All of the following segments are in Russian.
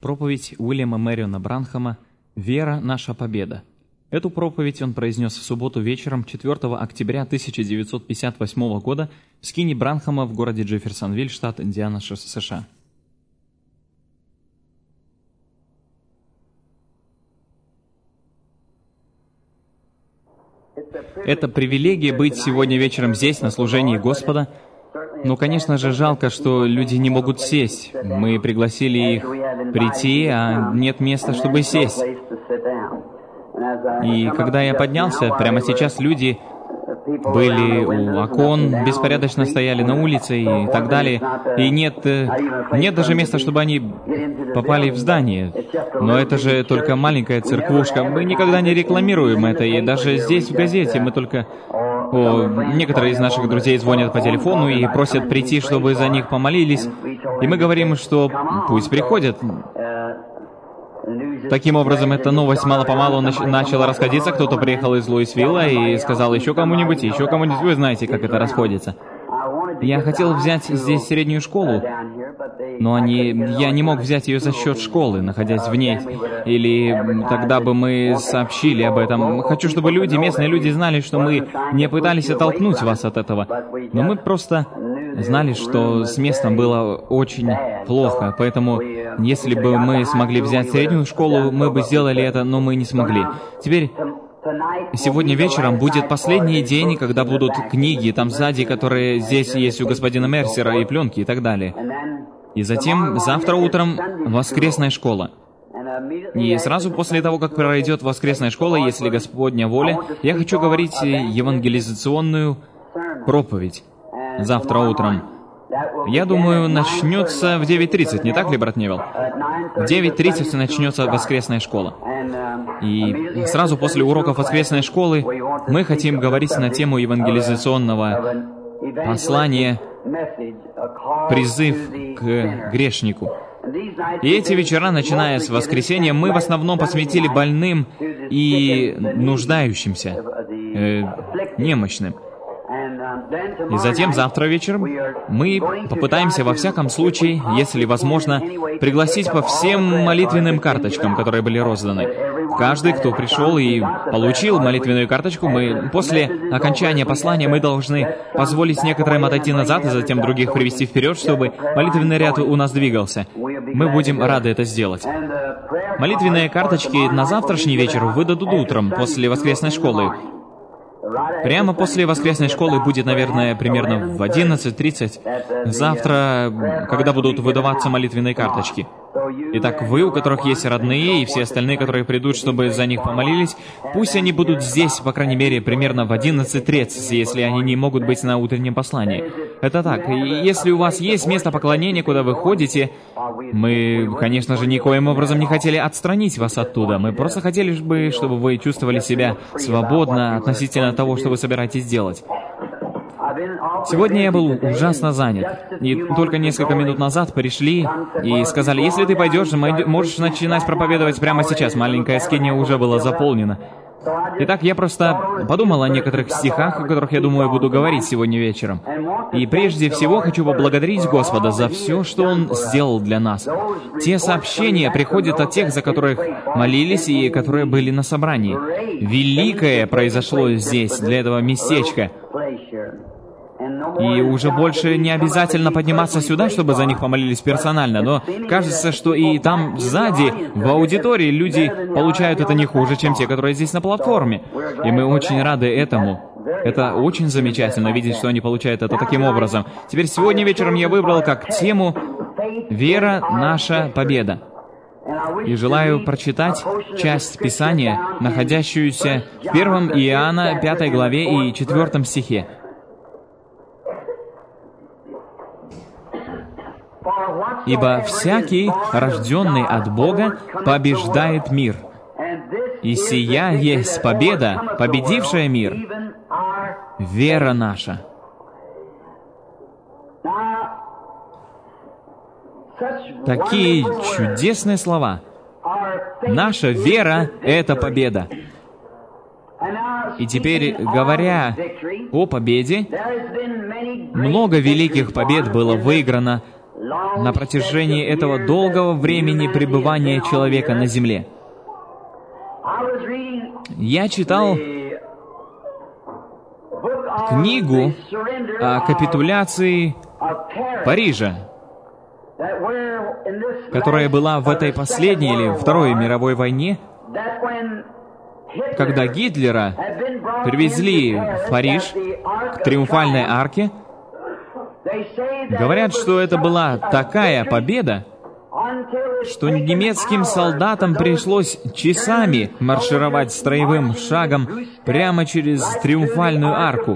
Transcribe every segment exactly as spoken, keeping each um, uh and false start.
Проповедь Уильяма Мэриона Бранхама «Вера – наша победа». Эту проповедь он произнес в субботу вечером четвёртого октября тысяча девятьсот пятьдесят восьмого года в скине Бранхама в городе Джефферсонвиль, штат Индиана, США. Это привилегия быть сегодня вечером здесь, на служении Господа. Но, конечно же, жалко, что люди не могут сесть. Мы пригласили их прийти, а нет места, чтобы сесть. И когда я поднялся, прямо сейчас люди были у окон, беспорядочно стояли на улице и так далее. И нет, нет даже места, чтобы они попали в здание. Но это же только маленькая церквушка. Мы никогда не рекламируем это. И даже здесь, в газете, мы только... О, некоторые из наших друзей звонят по телефону и просят прийти, чтобы за них помолились. И мы говорим, что пусть приходят. Таким образом, эта новость мало-помалу нач- начала расходиться. Кто-то приехал из Луисвилла и сказал еще кому-нибудь, еще кому-нибудь. Вы знаете, как это расходится. Я хотел взять здесь среднюю школу, но они, я не мог взять ее за счет школы, находясь в ней. Или тогда бы мы сообщили об этом. Хочу, чтобы люди, местные люди знали, что мы не пытались оттолкнуть вас от этого. Но мы просто знали, что с местом было очень плохо. Поэтому, если бы мы смогли взять среднюю школу, мы бы сделали это, но мы не смогли. Теперь... Сегодня вечером будет последний день, когда будут книги там сзади, которые здесь есть у господина Мерсера, и пленки, и так далее. И затем, завтра утром, воскресная школа. И сразу после того, как пройдет воскресная школа, если Господня воля, я хочу говорить евангелизационную проповедь завтра утром. Я думаю, начнется в девять тридцать, не так ли, брат Невилл? В девять тридцать начнется воскресная школа. И сразу после уроков воскресной школы мы хотим говорить на тему евангелизационного послания «Призыв к грешнику». И эти вечера, начиная с воскресенья, мы в основном посвятили больным и нуждающимся, э, немощным. И затем завтра вечером мы попытаемся во всяком случае, если возможно, пригласить по всем молитвенным карточкам, которые были розданы. Каждый, кто пришел и получил молитвенную карточку, мы после окончания послания мы должны позволить некоторым отойти назад и затем других привести вперед, чтобы молитвенный ряд у нас двигался. Мы будем рады это сделать. Молитвенные карточки на завтрашний вечер выдадут утром после воскресной школы. Прямо после воскресной школы будет, наверное, примерно в одиннадцать тридцать. Завтра, когда будут выдаваться молитвенные карточки. Итак, вы, у которых есть родные, и все остальные, которые придут, чтобы за них помолились, пусть они будут здесь, по крайней мере, примерно в одиннадцать тридцать, если они не могут быть на утреннем послании. Это так. И если у вас есть место поклонения, куда вы ходите, мы, конечно же, никоим образом не хотели отстранить вас оттуда. Мы просто хотели бы, чтобы вы чувствовали себя свободно относительно того, что вы собираетесь делать. Сегодня я был ужасно занят, и только несколько минут назад пришли и сказали, если ты пойдешь, можешь начинать проповедовать прямо сейчас. Маленькая скиния уже была заполнена. Итак, я просто подумал о некоторых стихах, о которых, я думаю, буду говорить сегодня вечером. И прежде всего хочу поблагодарить Господа за все, что Он сделал для нас. Те сообщения приходят от тех, за которых молились и которые были на собрании. Великое произошло здесь, для этого местечка. И уже больше не обязательно подниматься сюда, чтобы за них помолились персонально, но кажется, что и там сзади, в аудитории, люди получают это не хуже, чем те, которые здесь на платформе. И мы очень рады этому. Это очень замечательно видеть, что они получают это таким образом. Теперь сегодня вечером я выбрал как тему «Вера – наша победа». И желаю прочитать часть Писания, находящуюся в первом Иоанна пятой главе и четвёртом стихе. «Ибо всякий, рожденный от Бога, побеждает мир. И сия есть победа, победившая мир, вера наша». Такие чудесные слова. Наша вера — это победа. И теперь, говоря о победе, много великих побед было выиграно на протяжении этого долгого времени пребывания человека на земле. Я читал книгу о капитуляции Парижа, которая была в этой последней или Второй мировой войне, когда Гитлера привезли в Париж к Триумфальной арке. Говорят, что это была такая победа, что немецким солдатам пришлось часами маршировать строевым шагом прямо через Триумфальную арку.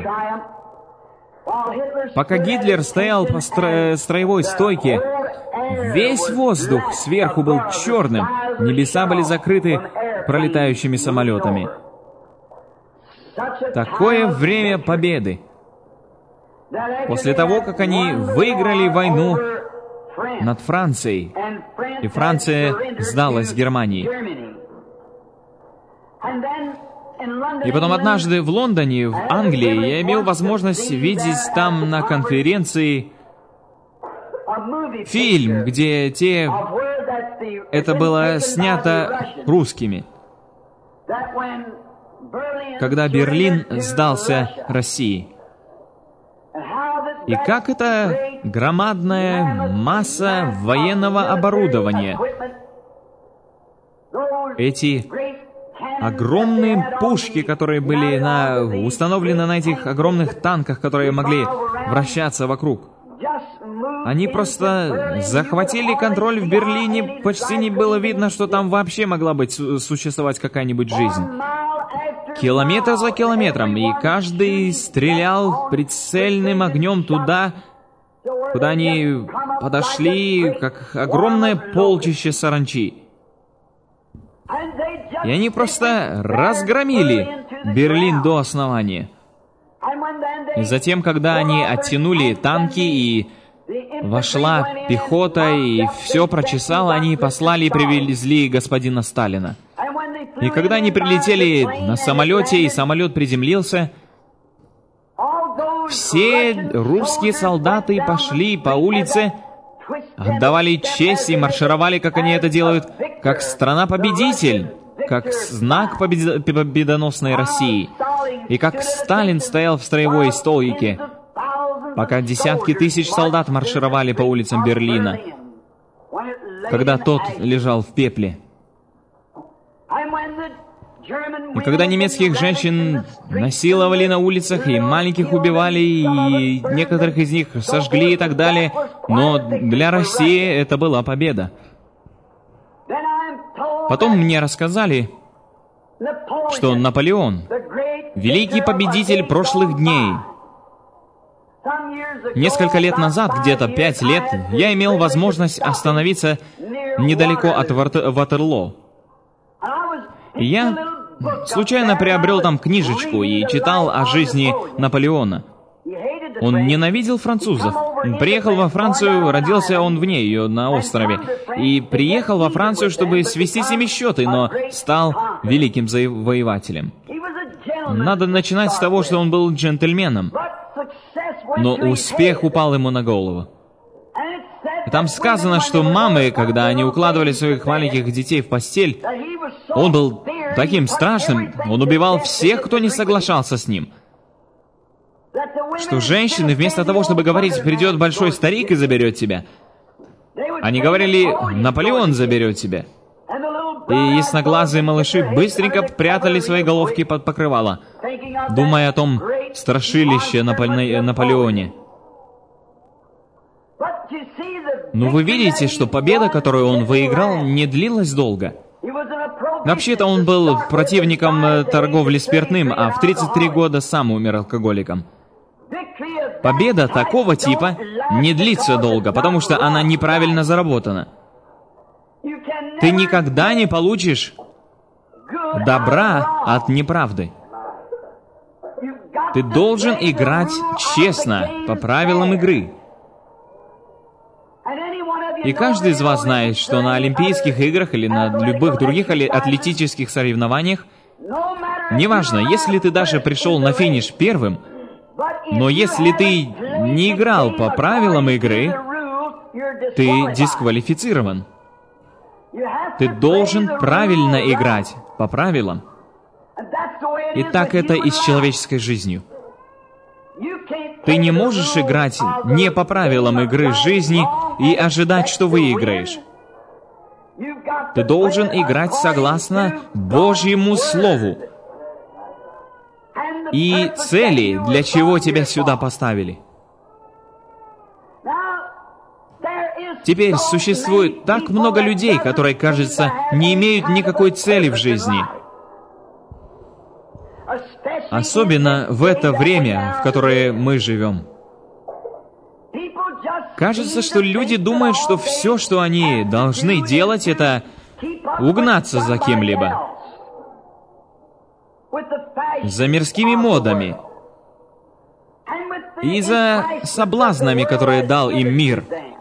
Пока Гитлер стоял по стро... строевой стойке, весь воздух сверху был черным, небеса были закрыты пролетающими самолетами. Такое время победы. После того, как они выиграли войну над Францией, и Франция сдалась Германии. И потом однажды в Лондоне, в Англии, я имел возможность видеть там на конференции фильм, где те... Это было снято русскими. Когда Берлин сдался России. И как эта громадная масса военного оборудования, эти огромные пушки, которые были на, установлены на этих огромных танках, которые могли вращаться вокруг, они просто захватили контроль в Берлине, почти не было видно, что там вообще могла быть существовать какая-нибудь жизнь. Километр за километром, и каждый стрелял прицельным огнем туда, куда они подошли, как огромное полчище саранчи. И они просто разгромили Берлин до основания. И затем, когда они оттянули танки, и вошла пехота, и все прочесало, они послали и привезли господина Сталина. И когда они прилетели на самолете, и самолет приземлился, все русские солдаты пошли по улице, отдавали честь и маршировали, как они это делают, как страна-победитель, как знак победо- победоносной России. И как Сталин стоял в строевой стойке, пока десятки тысяч солдат маршировали по улицам Берлина, когда тот лежал в пепле. И когда немецких женщин насиловали на улицах, и маленьких убивали, и некоторых из них сожгли и так далее, но для России это была победа. Потом мне рассказали, что Наполеон, великий победитель прошлых дней, несколько лет назад, где-то пять лет, я имел возможность остановиться недалеко от Ватерлоо. И я случайно приобрел там книжечку и читал о жизни Наполеона. Он ненавидел французов. Приехал во Францию, родился он вне ее, на острове. И приехал во Францию, чтобы свести с ними счеты, но стал великим завоевателем. Надо начинать с того, что он был джентльменом. Но успех упал ему на голову. И там сказано, что мамы, когда они укладывали своих маленьких детей в постель, он был таким страшным, он убивал всех, кто не соглашался с ним. Что женщины, вместо того, чтобы говорить, придет большой старик и заберет тебя, они говорили, Наполеон заберет тебя. И ясноглазые малыши быстренько прятали свои головки под покрывало, думая о том страшилище Наполе... Наполеоне. Но вы видите, что победа, которую он выиграл, не длилась долго. Вообще-то он был противником торговли спиртным, а в тридцать три года сам умер алкоголиком. Победа такого типа не длится долго, потому что она неправильно заработана. Ты никогда не получишь добра от неправды. Ты должен играть честно, по правилам игры. И каждый из вас знает, что на Олимпийских играх или на любых других атлетических соревнованиях, неважно, если ты даже пришел на финиш первым, но если ты не играл по правилам игры, ты дисквалифицирован. Ты должен правильно играть, по правилам. И так это и с человеческой жизнью. Ты не можешь играть не по правилам игры жизни и ожидать, что выиграешь. Ты должен играть согласно Божьему Слову и цели, для чего тебя сюда поставили. Теперь существует так много людей, которые, кажется, не имеют никакой цели в жизни. Особенно в это время, в которое мы живем. Кажется, что люди думают, что все, что они должны делать, это угнаться за кем-либо. За мирскими модами. И за соблазнами, которые дал им мир.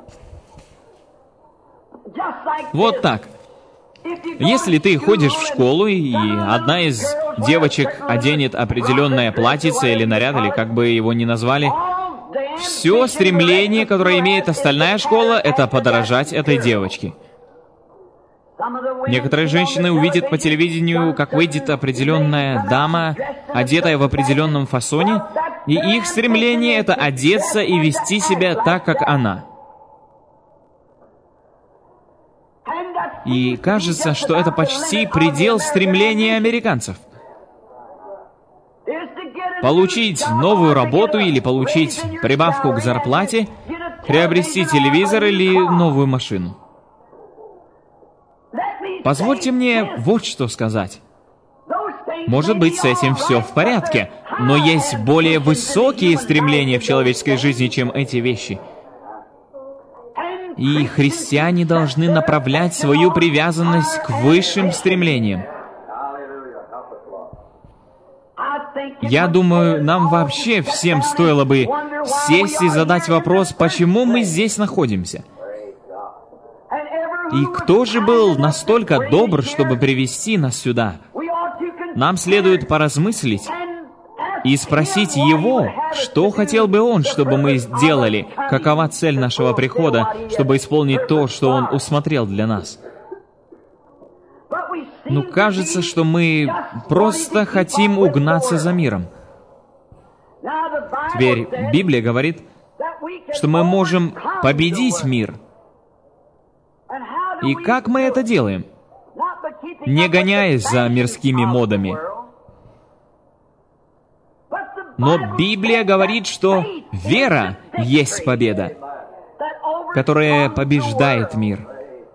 Вот так. Если ты ходишь в школу, и одна из девочек оденет определенное платьице или наряд, или как бы его ни назвали, все стремление, которое имеет остальная школа, это подражать этой девочке. Некоторые женщины увидят по телевидению, как выйдет определенная дама, одетая в определенном фасоне, и их стремление — это одеться и вести себя так, как она. И кажется, что это почти предел стремления американцев. Получить новую работу или получить прибавку к зарплате, приобрести телевизор или новую машину. Позвольте мне вот что сказать. Может быть, с этим все в порядке, но есть более высокие стремления в человеческой жизни, чем эти вещи. И христиане должны направлять свою привязанность к высшим стремлениям. Я думаю, нам вообще всем стоило бы сесть и задать вопрос, почему мы здесь находимся. И кто же был настолько добр, чтобы привести нас сюда? Нам следует поразмыслить и спросить Его, что хотел бы Он, чтобы мы сделали, какова цель нашего прихода, чтобы исполнить то, что Он усмотрел для нас. Ну, кажется, что мы просто хотим угнаться за миром. Теперь Библия говорит, что мы можем победить мир. И как мы это делаем? Не гоняясь за мирскими модами. Но Библия говорит, что вера есть победа, которая побеждает мир.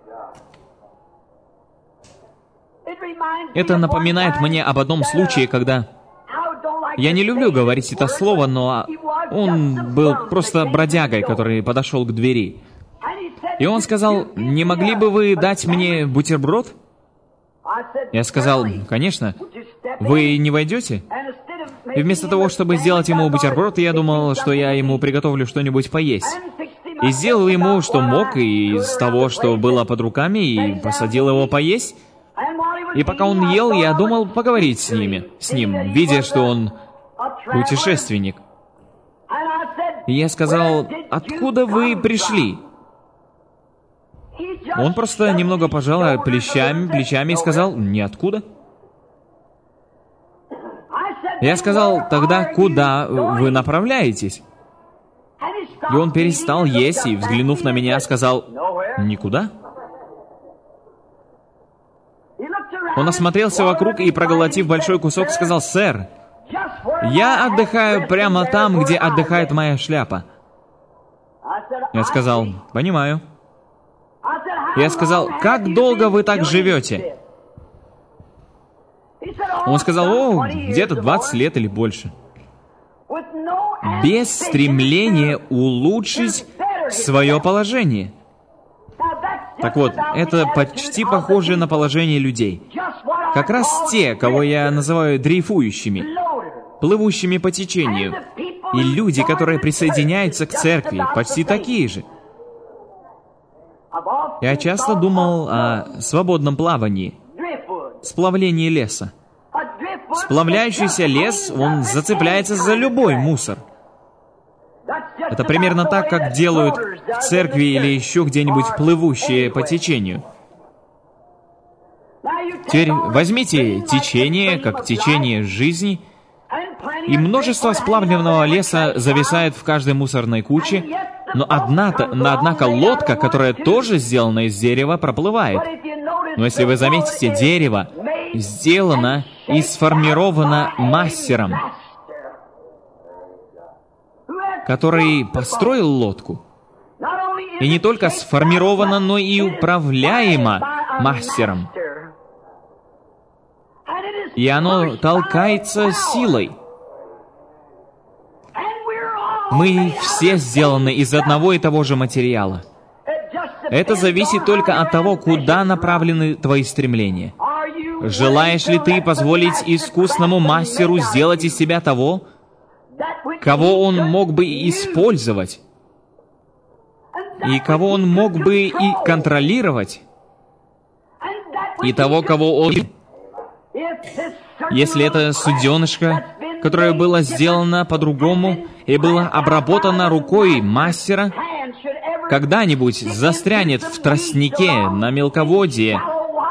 Это напоминает мне об одном случае, когда... Я не люблю говорить это слово, но он был просто бродягой, который подошел к двери. И он сказал, не могли бы вы дать мне бутерброд? Я сказал, конечно. Вы не войдете? И вместо того, чтобы сделать ему бутерброд, я думал, что я ему приготовлю что-нибудь поесть. И сделал ему, что мог, и из того, что было под руками, и посадил его поесть. И пока он ел, я думал поговорить с ними, с ним, видя, что он путешественник. И я сказал, откуда вы пришли? Он просто немного пожал плечами, плечами и сказал, ниоткуда. Я сказал, тогда куда вы направляетесь? И он перестал есть и, взглянув на меня, сказал, никуда. Он осмотрелся вокруг и, проглотив большой кусок, сказал, «Сэр, я отдыхаю прямо там, где отдыхает моя шляпа». Я сказал, «Понимаю». Я сказал, «Как долго вы так живете?» Он сказал, «О, где-то двадцать лет или больше». Без стремления улучшить свое положение. Так вот, это почти похоже на положение людей. Как раз те, кого я называю дрейфующими, плывущими по течению. И люди, которые присоединяются к церкви, почти такие же. Я часто думал о свободном плавании, сплавлении леса. Сплавляющийся лес, он зацепляется за любой мусор. Это примерно так, как делают в церкви или еще где-нибудь плывущие по течению. Теперь возьмите течение, как течение жизни, и множество сплавленного леса зависает в каждой мусорной куче, но одна-то, однако лодка, которая тоже сделана из дерева, проплывает. Но если вы заметите, дерево сделано и сформировано мастером, который построил лодку. И не только сформировано, но и управляемо мастером. И оно толкается силой. Мы все сделаны из одного и того же материала. Это зависит только от того, куда направлены твои стремления. Желаешь ли ты позволить искусному мастеру сделать из себя того, кого он мог бы использовать, и кого он мог бы и контролировать, и того, кого он... Если это суденышко, которое было сделано по-другому и было обработано рукой мастера, когда-нибудь застрянет в тростнике на мелководье,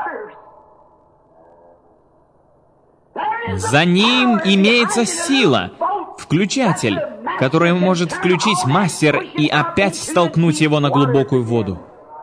за ним имеется сила, включатель, который может включить мастер и опять столкнуть его на глубокую воду.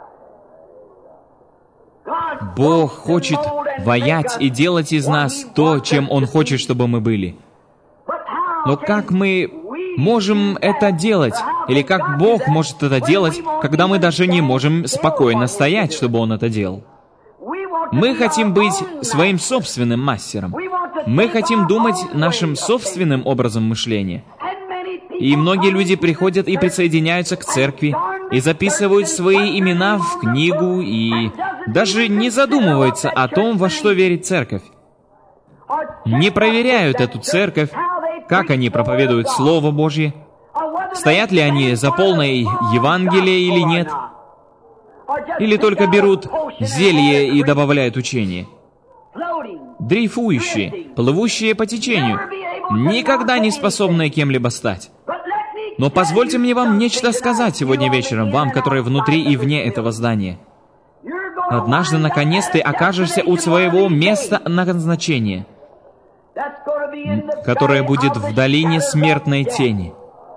Бог хочет воять и делать из нас то, чем Он хочет, чтобы мы были. Но как мы можем это делать? Или как Бог может это делать, когда мы даже не можем спокойно стоять, чтобы Он это делал? Мы хотим быть своим собственным мастером. Мы хотим думать нашим собственным образом мышления. И многие люди приходят и присоединяются к церкви, и записывают свои имена в книгу, и даже не задумываются о том, во что верит церковь. Не проверяют эту церковь, как они проповедуют Слово Божье, стоят ли они за полной Евангелие или нет, или только берут зелье и добавляют учение. Дрейфующие, плывущие по течению, никогда не способные кем-либо стать. Но позвольте мне вам нечто сказать сегодня вечером, вам, которые внутри и вне этого здания. Однажды, наконец, ты окажешься у своего места назначения, которое будет в долине смертной тени.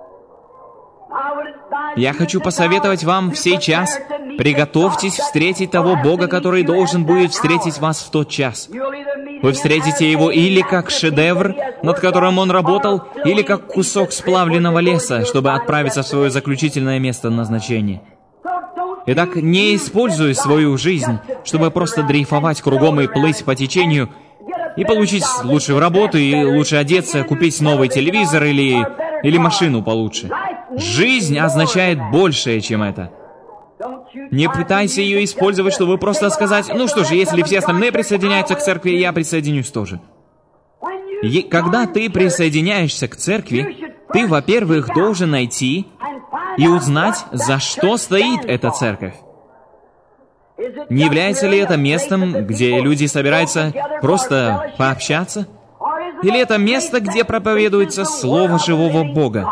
Я хочу посоветовать вам в сей час, приготовьтесь встретить того Бога, который должен будет встретить вас в тот час. Вы встретите Его или как шедевр, над которым Он работал, или как кусок сплавленного леса, чтобы отправиться в свое заключительное место назначения. Итак, не используй свою жизнь, чтобы просто дрейфовать кругом и плыть по течению, и получить лучшую работу, и лучше одеться, купить новый телевизор или, или машину получше. Жизнь означает большее, чем это. Не пытайся ее использовать, чтобы просто сказать, ну что же, если все остальные присоединяются к церкви, я присоединюсь тоже. И когда ты присоединяешься к церкви, ты, во-первых, должен найти и узнать, за что стоит эта церковь. Не является ли это местом, где люди собираются просто пообщаться? Или это место, где проповедуется Слово живого Бога?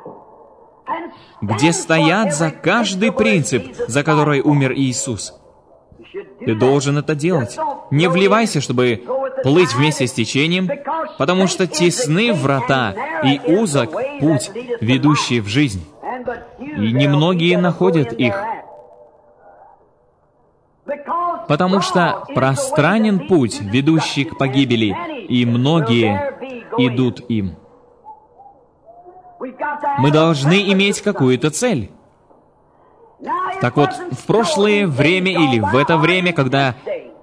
Где стоят за каждый принцип, за который умер Иисус? Ты должен это делать. Не вливайся, чтобы плыть вместе с течением, потому что тесны врата и узок путь, ведущий в жизнь. И немногие находят их. Потому что пространен путь, ведущий к погибели, и многие идут им. Мы должны иметь какую-то цель. Так вот, в прошлое время или в это время, когда,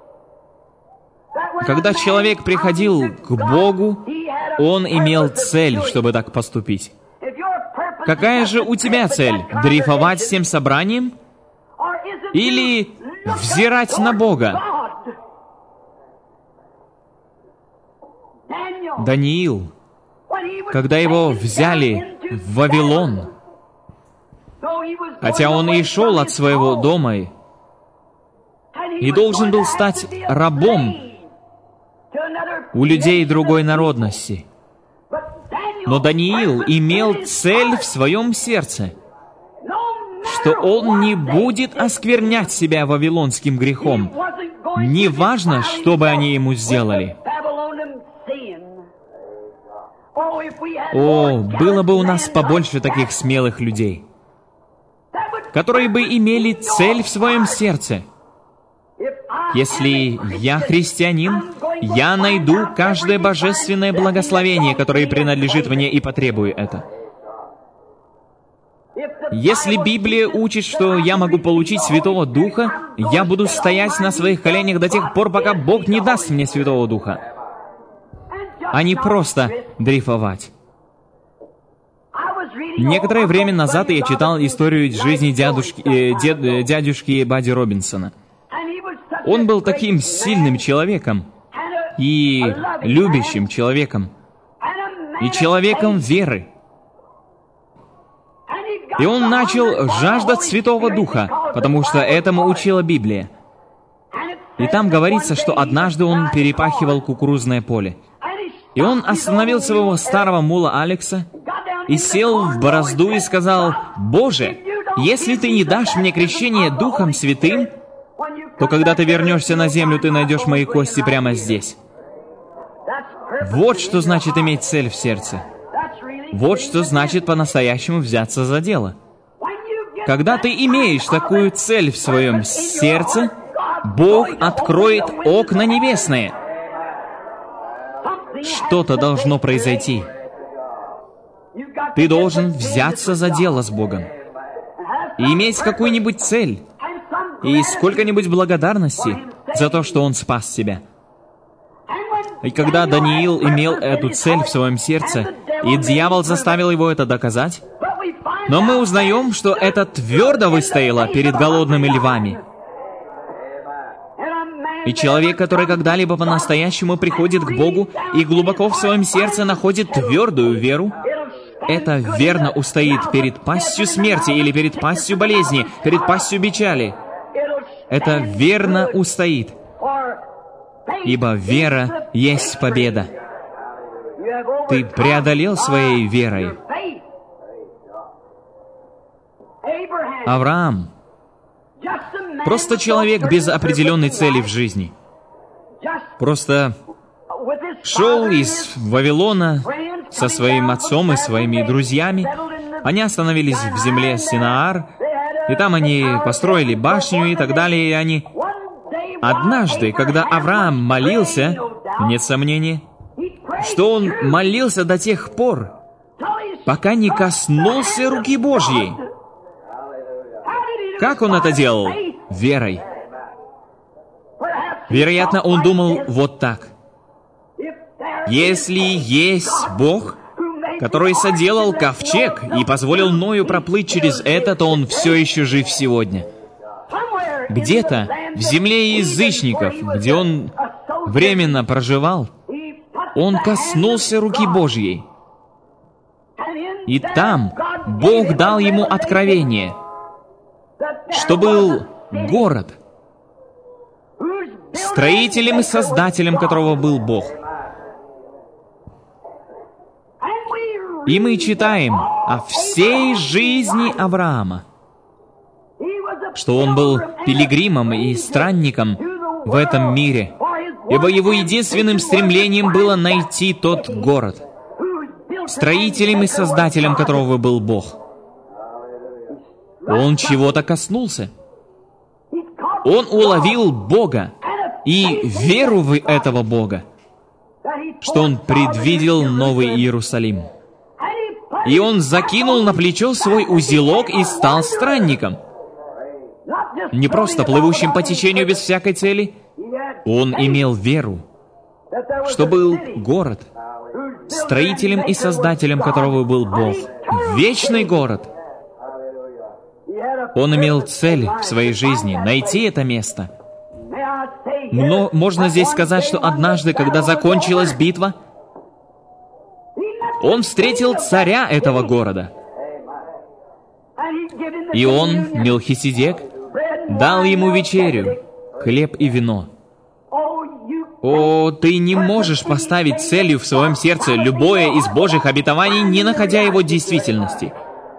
когда человек приходил к Богу, он имел цель, чтобы так поступить. Какая же у тебя цель? Дрейфовать всем собранием? Или взирать на Бога? Даниил, когда его взяли в Вавилон, хотя он и шел от своего дома и должен был стать рабом у людей другой народности, Но Даниил имел цель в своем сердце, что он не будет осквернять себя вавилонским грехом. Неважно, что бы они ему сделали. О, было бы у нас побольше таких смелых людей, которые бы имели цель в своем сердце. Если я христианин, я найду каждое божественное благословение, которое принадлежит мне, и потребую это. Если Библия учит, что я могу получить Святого Духа, я буду стоять на своих коленях до тех пор, пока Бог не даст мне Святого Духа, а не просто дрейфовать. Некоторое время назад я читал историю жизни дядушки, э, дед, дядюшки Бадди Робинсона. Он был таким сильным человеком и любящим человеком, и человеком веры. И он начал жаждать Святого Духа, потому что этому учила Библия. И там говорится, что однажды он перепахивал кукурузное поле. И он остановил своего старого мула Алекса и сел в борозду и сказал: «Боже, если Ты не дашь мне крещение Духом Святым, то когда Ты вернешься на землю, Ты найдешь мои кости прямо здесь». Вот что значит иметь цель в сердце. Вот что значит по-настоящему взяться за дело. Когда ты имеешь такую цель в своем сердце, Бог откроет окна небесные. Что-то должно произойти. Ты должен взяться за дело с Богом и иметь какую-нибудь цель и сколько-нибудь благодарности за то, что Он спас тебя. И когда Даниил имел эту цель в своем сердце, и дьявол заставил его это доказать, но мы узнаем, что это твердо выстояло перед голодными львами. И человек, который когда-либо по-настоящему приходит к Богу и глубоко в своем сердце находит твердую веру, это верно устоит перед пастью смерти или перед пастью болезни, перед пастью печали. Это верно устоит, ибо вера есть победа. Ты преодолел своей верой. Авраам — просто человек без определенной цели в жизни. Просто шел из Вавилона со своим отцом и своими друзьями. Они остановились в земле Синаар, и там они построили башню и так далее, и они... Однажды, когда Авраам молился, нет сомнений, что он молился до тех пор, пока не коснулся руки Божьей. Как он это делал? Верой. Вероятно, он думал вот так. Если есть Бог, который соделал ковчег и позволил Ною проплыть через это, то он все еще жив сегодня. Где-то в земле язычников, где он временно проживал, он коснулся руки Божьей. И там Бог дал ему откровение, что был город, строителем и создателем которого был Бог. И мы читаем о всей жизни Авраама, что он был пилигримом и странником в этом мире, ибо его единственным стремлением было найти тот город, строителем и создателем которого был Бог. Он чего-то коснулся. Он уловил Бога и веру в этого Бога, что он предвидел Новый Иерусалим. И он закинул на плечо свой узелок и стал странником. Не просто плывущим по течению без всякой цели. Он имел веру, что был город, строителем и создателем которого был Бог. Вечный город. Он имел цель в своей жизни — найти это место. Но можно здесь сказать, что однажды, когда закончилась битва, он встретил царя этого города. И он, Мелхиседек, дал ему вечерю, хлеб и вино. О, ты не можешь поставить целью в своем сердце любое из Божьих обетований, не находя его действительности.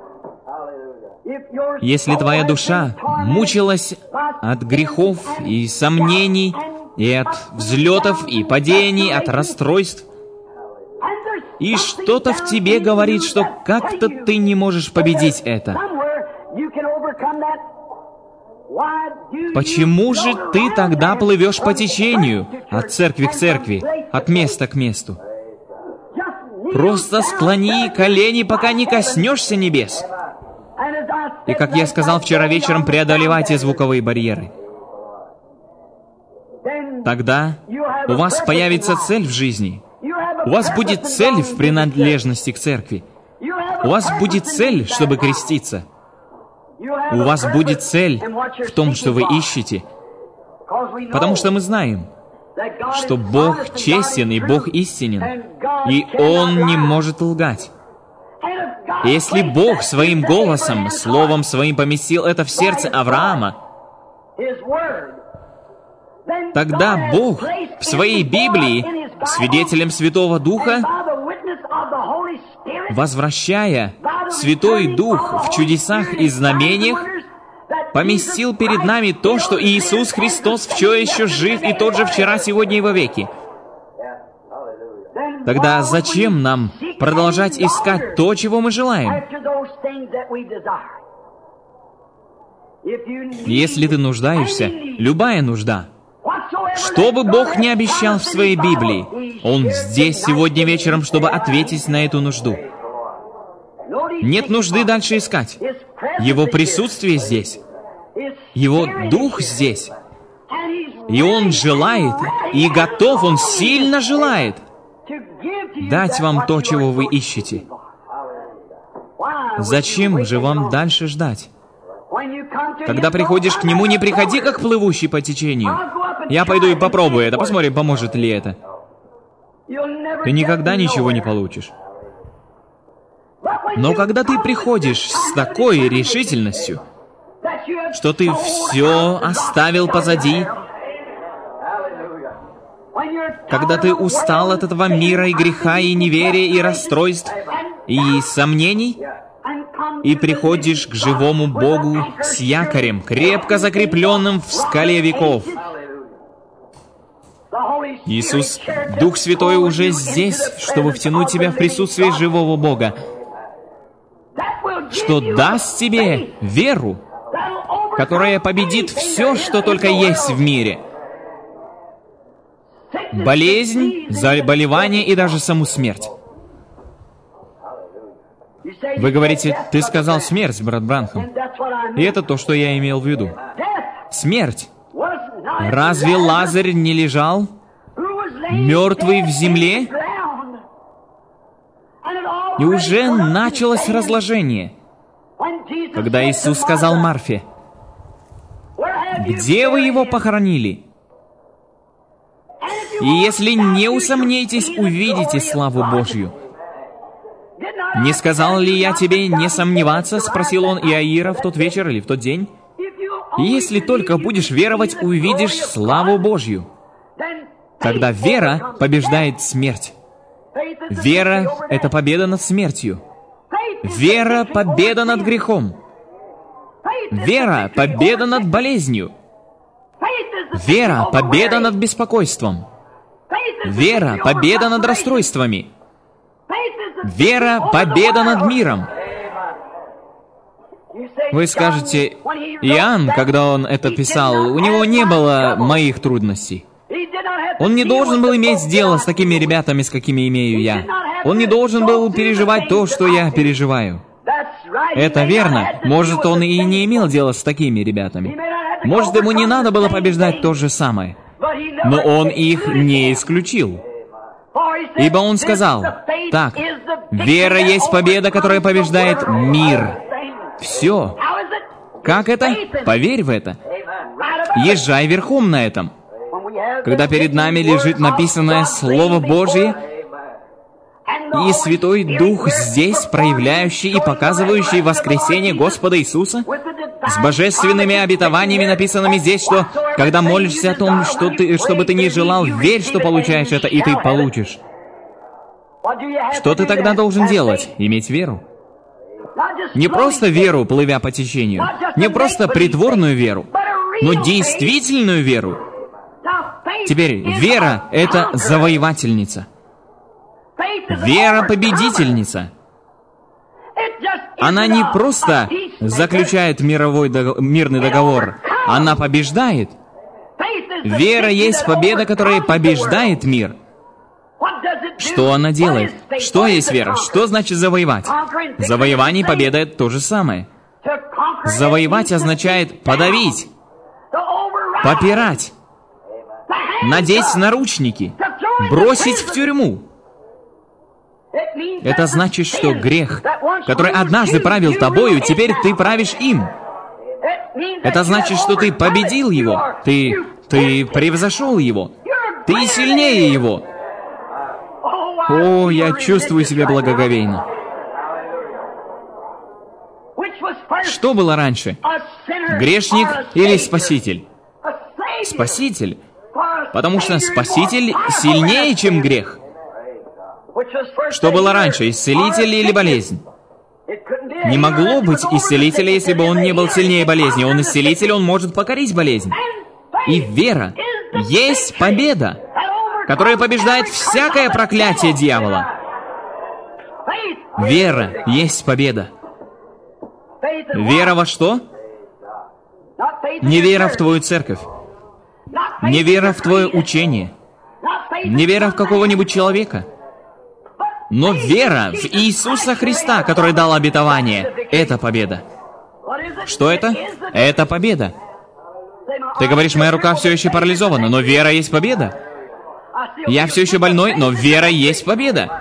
Если твоя душа мучилась от грехов и сомнений, и от взлетов и падений, от расстройств, и что-то в тебе говорит, что как-то ты не можешь победить это, почему же ты тогда плывешь по течению, от церкви к церкви, от места к месту? Просто склони колени, пока не коснешься небес. И, как я сказал вчера вечером, преодолевайте звуковые барьеры. Тогда у вас появится цель в жизни. У вас будет цель в принадлежности к церкви. У вас будет цель, чтобы креститься. У вас будет цель в том, что вы ищете. Потому что мы знаем, что Бог честен и Бог истинен, и Он не может лгать. Если Бог своим голосом, словом своим поместил это в сердце Авраама, тогда Бог в своей Библии, свидетелем Святого Духа, возвращая Святой Дух в чудесах и знамениях, поместил перед нами то, что Иисус Христос все еще жив и тот же вчера, сегодня и вовеки. Тогда зачем нам продолжать искать то, чего мы желаем? Если ты нуждаешься, любая нужда, что бы Бог ни обещал в своей Библии, Он здесь сегодня вечером, чтобы ответить на эту нужду. Нет нужды дальше искать. Его присутствие здесь. Его Дух здесь. И Он желает, и готов, Он сильно желает дать вам то, чего вы ищете. Зачем же вам дальше ждать? Когда приходишь к Нему, не приходи как плывущий по течению. Я пойду и попробую это, посмотрим, поможет ли это. Ты никогда ничего не получишь. Но когда ты приходишь с такой решительностью, что ты все оставил позади, когда ты устал от этого мира и греха, и неверия, и расстройств, и сомнений, и приходишь к живому Богу с якорем, крепко закрепленным в скале веков. Иисус, Дух Святой уже здесь, чтобы втянуть тебя в присутствие живого Бога, что даст тебе веру, которая победит все, что только есть в мире. Болезнь, заболевание и даже саму смерть. Вы говорите, ты сказал смерть, брат Бранхам. И это то, что я имел в виду. Смерть. Разве Лазарь не лежал, мертвый в земле? И уже началось разложение. Когда Иисус сказал Марфе, «Где вы его похоронили?» И если не усомнитесь, увидите славу Божью. «Не сказал ли я тебе не сомневаться?» — спросил он Иаира в тот вечер или в тот день. «Если только будешь веровать, увидишь славу Божью». Когда вера побеждает смерть. Вера — это победа над смертью. Вера — победа над грехом. Вера — победа над болезнью. Вера — победа над беспокойством. Вера — победа над расстройствами. Вера — победа над миром. Вы скажете, Иоанн, когда он это писал, у него не было моих трудностей. Он не должен был иметь дело с такими ребятами, с какими имею я. Он не должен был переживать то, что я переживаю. Это верно. Может, он и не имел дела с такими ребятами. Может, ему не надо было побеждать то же самое. Но он их не исключил. Ибо он сказал, так, вера есть победа, которая побеждает мир. Все. Как это? Поверь в это. Езжай верхом на этом. Когда перед нами лежит написанное Слово Божье, и Святой Дух здесь, проявляющий и показывающий воскресение Господа Иисуса, с божественными обетованиями, написанными здесь, что когда молишься о том, что ты, что бы ты ни желал, верь, что получаешь это, и ты получишь. Что ты тогда должен делать? Иметь веру. Не просто веру, плывя по течению, не просто притворную веру, но действительную веру. Теперь, вера — это завоевательница. Вера — победительница. Она не просто заключает мировой дог... мирный договор, она побеждает. Вера есть победа, которая побеждает мир. Что она делает? Что есть вера? Что значит завоевать? Завоевание и победа — это то же самое. Завоевать означает подавить, попирать, надеть наручники, бросить в тюрьму. Это значит, что грех, который однажды правил тобою, теперь ты правишь им. Это значит, что ты победил его, ты, ты превзошел его, ты сильнее его. О, я чувствую себя благоговейно. Что было раньше? Грешник или Спаситель? Спаситель. Потому что Спаситель сильнее, чем грех. Что было раньше, исцелитель или болезнь? Не могло быть исцелителя, если бы он не был сильнее болезни. Он исцелитель, он может покорить болезнь. И вера есть победа, которая побеждает всякое проклятие дьявола. Вера есть победа. Вера во что? Не вера в твою церковь, не вера в твое учение, не вера в какого-нибудь человека, но вера в Иисуса Христа, который дал обетование. Это победа. Что это? Это победа. Ты говоришь, моя рука все еще парализована, но вера есть победа. Я все еще больной, но вера есть победа.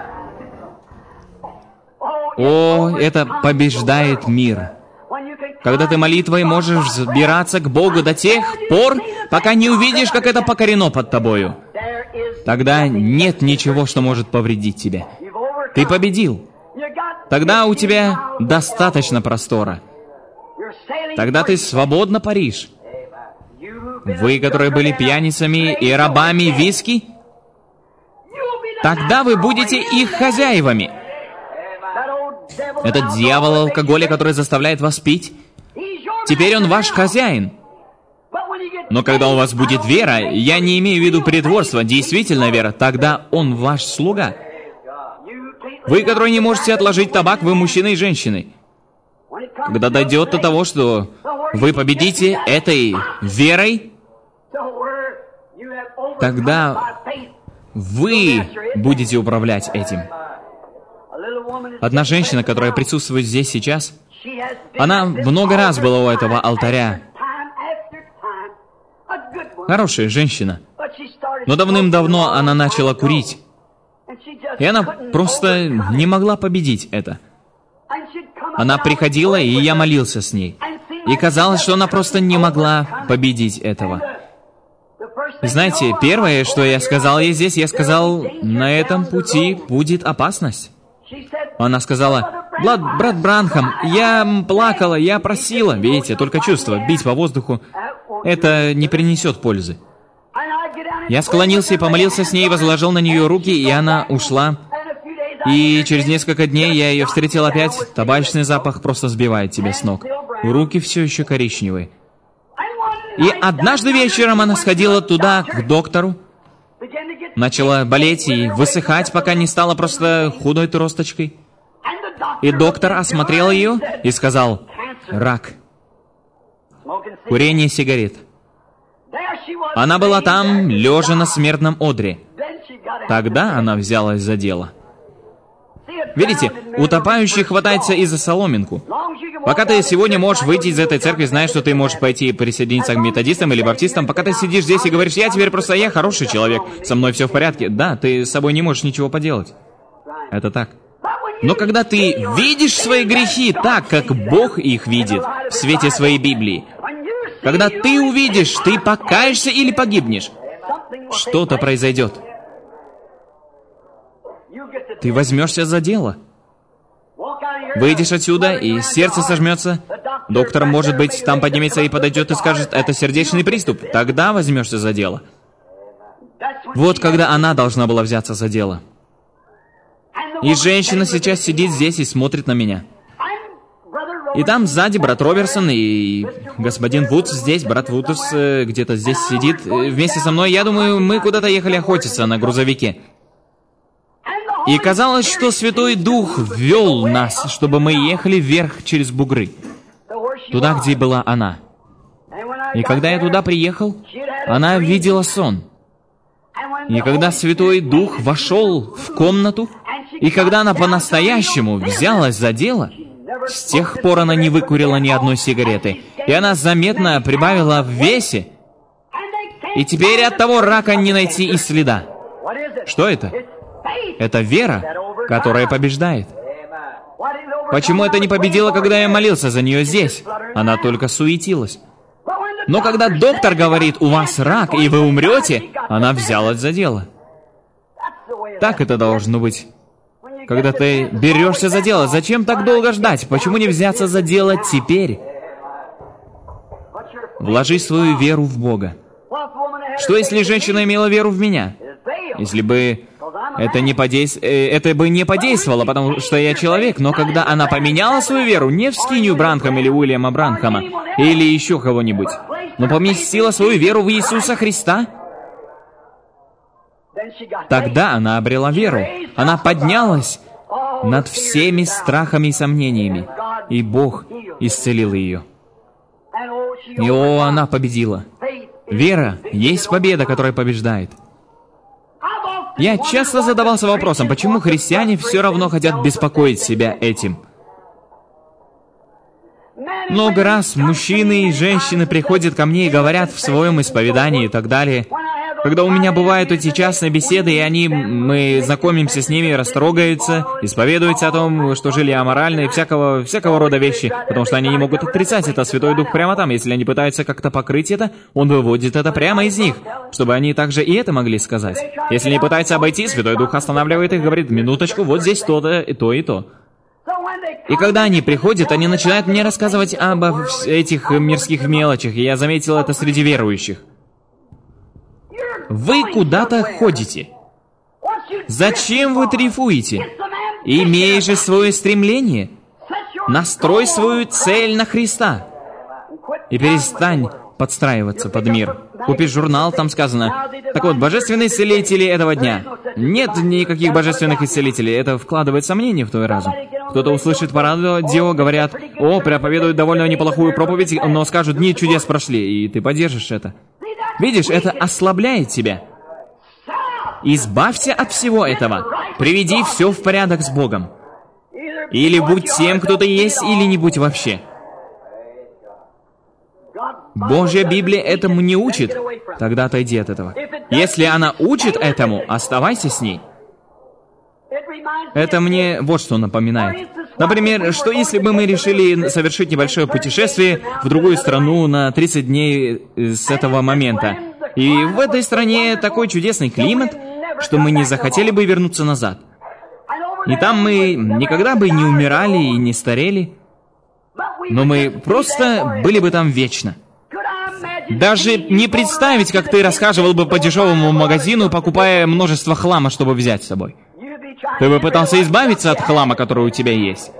О, это побеждает мир. Когда ты молитвой можешь взбираться к Богу до тех пор, пока не увидишь, как это покорено под тобою. Тогда нет ничего, что может повредить тебе. Ты победил. Тогда у тебя достаточно простора. Тогда ты свободно паришь. Вы, которые были пьяницами и рабами виски, тогда вы будете их хозяевами. Этот дьявол алкоголя, который заставляет вас пить, теперь он ваш хозяин. Но когда у вас будет вера, я не имею в виду притворство, действительно вера, тогда он ваш слуга. Вы, которые не можете отложить табак, вы мужчины и женщины. Когда дойдет до того, что вы победите этой верой, тогда вы будете управлять этим. Одна женщина, которая присутствует здесь сейчас, она много раз была у этого алтаря. Хорошая женщина. Но давным-давно она начала курить. И она просто не могла победить это. Она приходила, и я молился с ней. И казалось, что она просто не могла победить этого. Знаете, первое, что я сказал ей здесь, я сказал, на этом пути будет опасность. Она сказала, брат, брат Бранхам, я плакала, я просила. Видите, только чувство, бить по воздуху, это не принесет пользы. Я склонился и помолился с ней, возложил на нее руки, и она ушла. И через несколько дней я ее встретил опять. Табачный запах просто сбивает тебя с ног. Руки все еще коричневые. И однажды вечером она сходила туда, к доктору. Начала болеть и высыхать, пока не стала просто худой тросточкой. И доктор осмотрел ее и сказал, рак. Курение сигарет. Она была там, лежа на смертном одре. Тогда она взялась за дело. Видите, утопающий хватается и за соломинку. Пока ты сегодня можешь выйти из этой церкви, знаешь, что ты можешь пойти и присоединиться к методистам или баптистам, пока ты сидишь здесь и говоришь, я теперь просто, я хороший человек, со мной все в порядке. Да, ты с собой не можешь ничего поделать. Это так. Но когда ты видишь свои грехи так, как Бог их видит, в свете своей Библии, когда ты увидишь, ты покаешься или погибнешь, что-то произойдет. Ты возьмешься за дело. Выйдешь отсюда, и сердце сожмется. Доктор, может быть, там поднимется и подойдет и скажет, это сердечный приступ. Тогда возьмешься за дело. Вот когда она должна была взяться за дело. И женщина сейчас сидит здесь и смотрит на меня. И там сзади брат Роберсон и господин Вудс здесь, брат Вудс э, где-то здесь сидит э, вместе со мной. Я думаю, мы куда-то ехали охотиться на грузовике. И казалось, что Святой Дух ввел нас, чтобы мы ехали вверх через бугры. Туда, где была она. И когда я туда приехал, она видела сон. И когда Святой Дух вошел в комнату, и когда она по-настоящему взялась за дело, с тех пор она не выкурила ни одной сигареты. И она заметно прибавила в весе. И теперь от того рака не найти и следа. Что это? Это вера, которая побеждает. Почему это не победила, когда я молился за нее здесь? Она только суетилась. Но когда доктор говорит, у вас рак, и вы умрете, она взялась за дело. Так это должно быть. Когда ты берешься за дело, зачем так долго ждать? Почему не взяться за дело теперь? Вложи свою веру в Бога. Что, если женщина имела веру в меня? Если бы это, не подейс... это бы не подействовало, потому что я человек, но когда она поменяла свою веру не в Скинию Бранхам или Уильяма Бранхама, или еще кого-нибудь, но поместила свою веру в Иисуса Христа, тогда она обрела веру. Она поднялась над всеми страхами и сомнениями, и Бог исцелил ее. И о, она победила. Вера есть победа, которая побеждает. Я часто задавался вопросом, почему христиане все равно хотят беспокоить себя этим. Много раз мужчины и женщины приходят ко мне и говорят в своем исповедании и так далее. Когда у меня бывают эти частные беседы, и они, мы знакомимся с ними, растрогаются, исповедуются о том, что жили аморально и всякого, всякого рода вещи, потому что они не могут отрицать это. Святой Дух прямо там. Если они пытаются как-то покрыть это, Он выводит это прямо из них, чтобы они также и это могли сказать. Если они пытаются обойти, Святой Дух останавливает их, говорит, минуточку, вот здесь то-то, и то, и то. И когда они приходят, они начинают мне рассказывать об этих мирских мелочах, и я заметил это среди верующих. Вы куда-то ходите. Зачем вы трифуете? Имей же свое стремление. Настрой свою цель на Христа. И перестань подстраиваться под мир. Купишь журнал, там сказано. Так вот, божественные исцелители этого дня. Нет никаких божественных исцелителей. Это вкладывает сомнения в твой разум. Кто-то услышит по радио, говорят, о, проповедуют довольно неплохую проповедь, но скажут, дни чудес прошли, и ты поддержишь это. Видишь, это ослабляет тебя. Избавься от всего этого. Приведи все в порядок с Богом. Или будь тем, кто ты есть, или не будь вообще. Божья Библия этому не учит, тогда отойди от этого. Если она учит этому, оставайся с ней. Это мне вот что напоминает. Например, что если бы мы решили совершить небольшое путешествие в другую страну на тридцать дней с этого момента, и в этой стране такой чудесный климат, что мы не захотели бы вернуться назад. И там мы никогда бы не умирали и не старели, но мы просто были бы там вечно. Даже не представить, как ты расхаживал бы по дешевому магазину, покупая множество хлама, чтобы взять с собой. Ты бы пытался избавиться от хлама, который у тебя есть.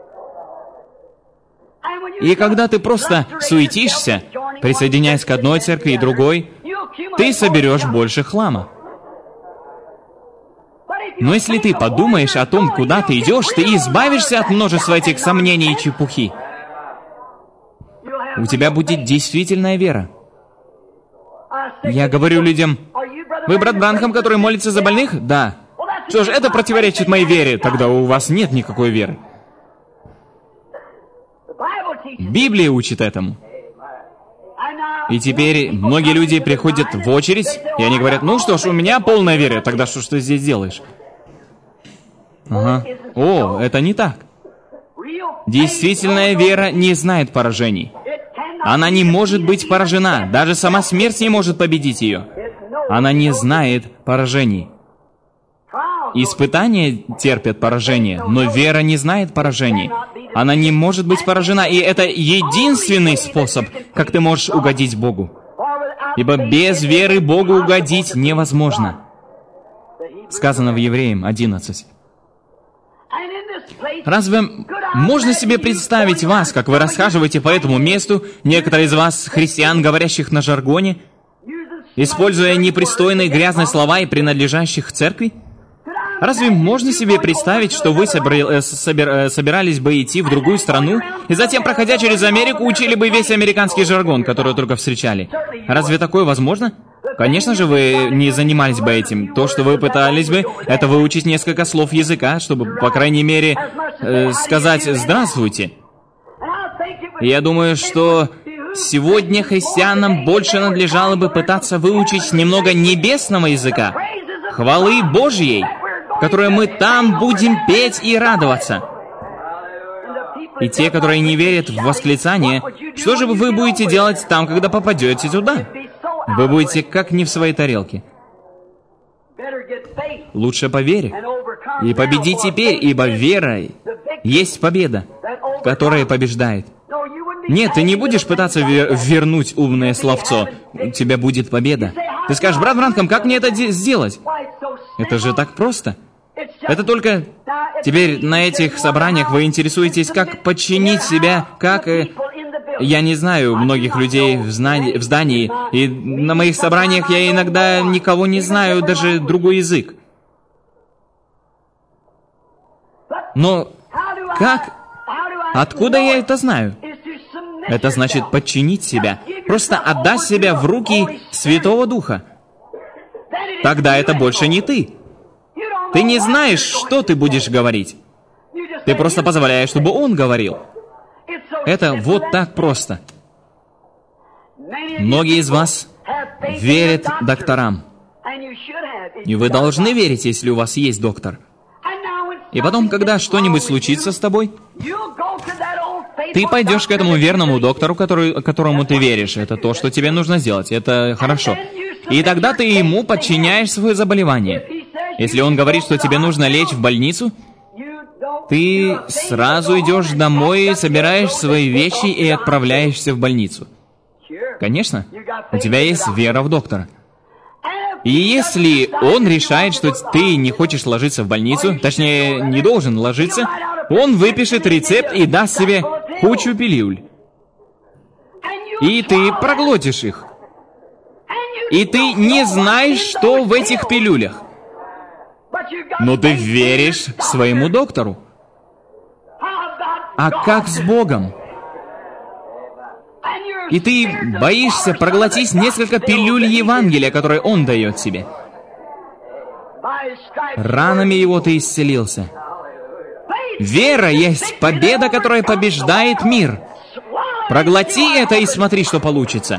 И когда ты просто суетишься, присоединяясь к одной церкви и другой, ты соберешь больше хлама. Но если ты подумаешь о том, куда ты идешь, ты избавишься от множества этих сомнений и чепухи. У тебя будет действительная вера. Я говорю людям, вы брат Бранхам, который молится за больных? Да. Что ж, это противоречит моей вере, тогда у вас нет никакой веры. Библия учит этому. И теперь многие люди приходят в очередь, и они говорят, ну что ж, у меня полная вера, тогда что ж ты здесь делаешь? Ага. О, это не так. Действительная вера не знает поражений. Она не может быть поражена. Даже сама смерть не может победить ее. Она не знает поражений. Испытания терпят поражение, но вера не знает поражений. Она не может быть поражена, и это единственный способ, как ты можешь угодить Богу. Ибо без веры Богу угодить невозможно. Сказано в Евреям одиннадцать. Разве можно себе представить вас, как вы расхаживаете по этому месту, некоторые из вас, христиан, говорящих на жаргоне, используя непристойные грязные слова и принадлежащих церкви? Разве можно себе представить, что вы собира- собира- собирались бы идти в другую страну, и затем, проходя через Америку, учили бы весь американский жаргон, который только встречали? Разве такое возможно? Конечно же, вы не занимались бы этим. То, что вы пытались бы, это выучить несколько слов языка, чтобы, по крайней мере, э, сказать «здравствуйте». Я думаю, что сегодня христианам больше надлежало бы пытаться выучить немного небесного языка, хвалы Божьей, которую мы там будем петь и радоваться. И те, которые не верят в восклицание, что же вы будете делать там, когда попадете туда? Вы будете как не в своей тарелке. Лучше по вере. И победи теперь, ибо верой есть победа, которая побеждает. Нет, ты не будешь пытаться вер- вернуть умное словцо. У тебя будет победа. Ты скажешь: брат Бранхам, как мне это де- сделать? Это же так просто. Это только... Теперь на этих собраниях вы интересуетесь, как подчинить себя, как... э, Я не знаю многих людей в, знании, в здании, и на моих собраниях я иногда никого не знаю, даже другой язык. Но как? Откуда я это знаю? Это значит подчинить себя, просто отдать себя в руки Святого Духа. Тогда это больше не ты. Ты не знаешь, что ты будешь говорить. Ты просто позволяешь, чтобы Он говорил. Это вот так просто. Многие из вас верят докторам. И вы должны верить, если у вас есть доктор. И потом, когда что-нибудь случится с тобой, ты пойдешь к этому верному доктору, который, которому ты веришь. Это то, что тебе нужно сделать. Это хорошо. И тогда ты ему подчиняешь свое заболевание. Если он говорит, что тебе нужно лечь в больницу, ты сразу идешь домой, собираешь свои вещи и отправляешься в больницу. Конечно, у тебя есть вера в доктора. И если он решает, что ты не хочешь ложиться в больницу, точнее, не должен ложиться, он выпишет рецепт и даст тебе кучу пилюль. И ты проглотишь их. И ты не знаешь, что в этих пилюлях. Но ты веришь своему доктору. А как с Богом? И ты боишься проглотить несколько пилюль Евангелия, которые Он дает тебе. Ранами Его ты исцелился. Вера есть победа, которая побеждает мир. Проглоти это и смотри, что получится.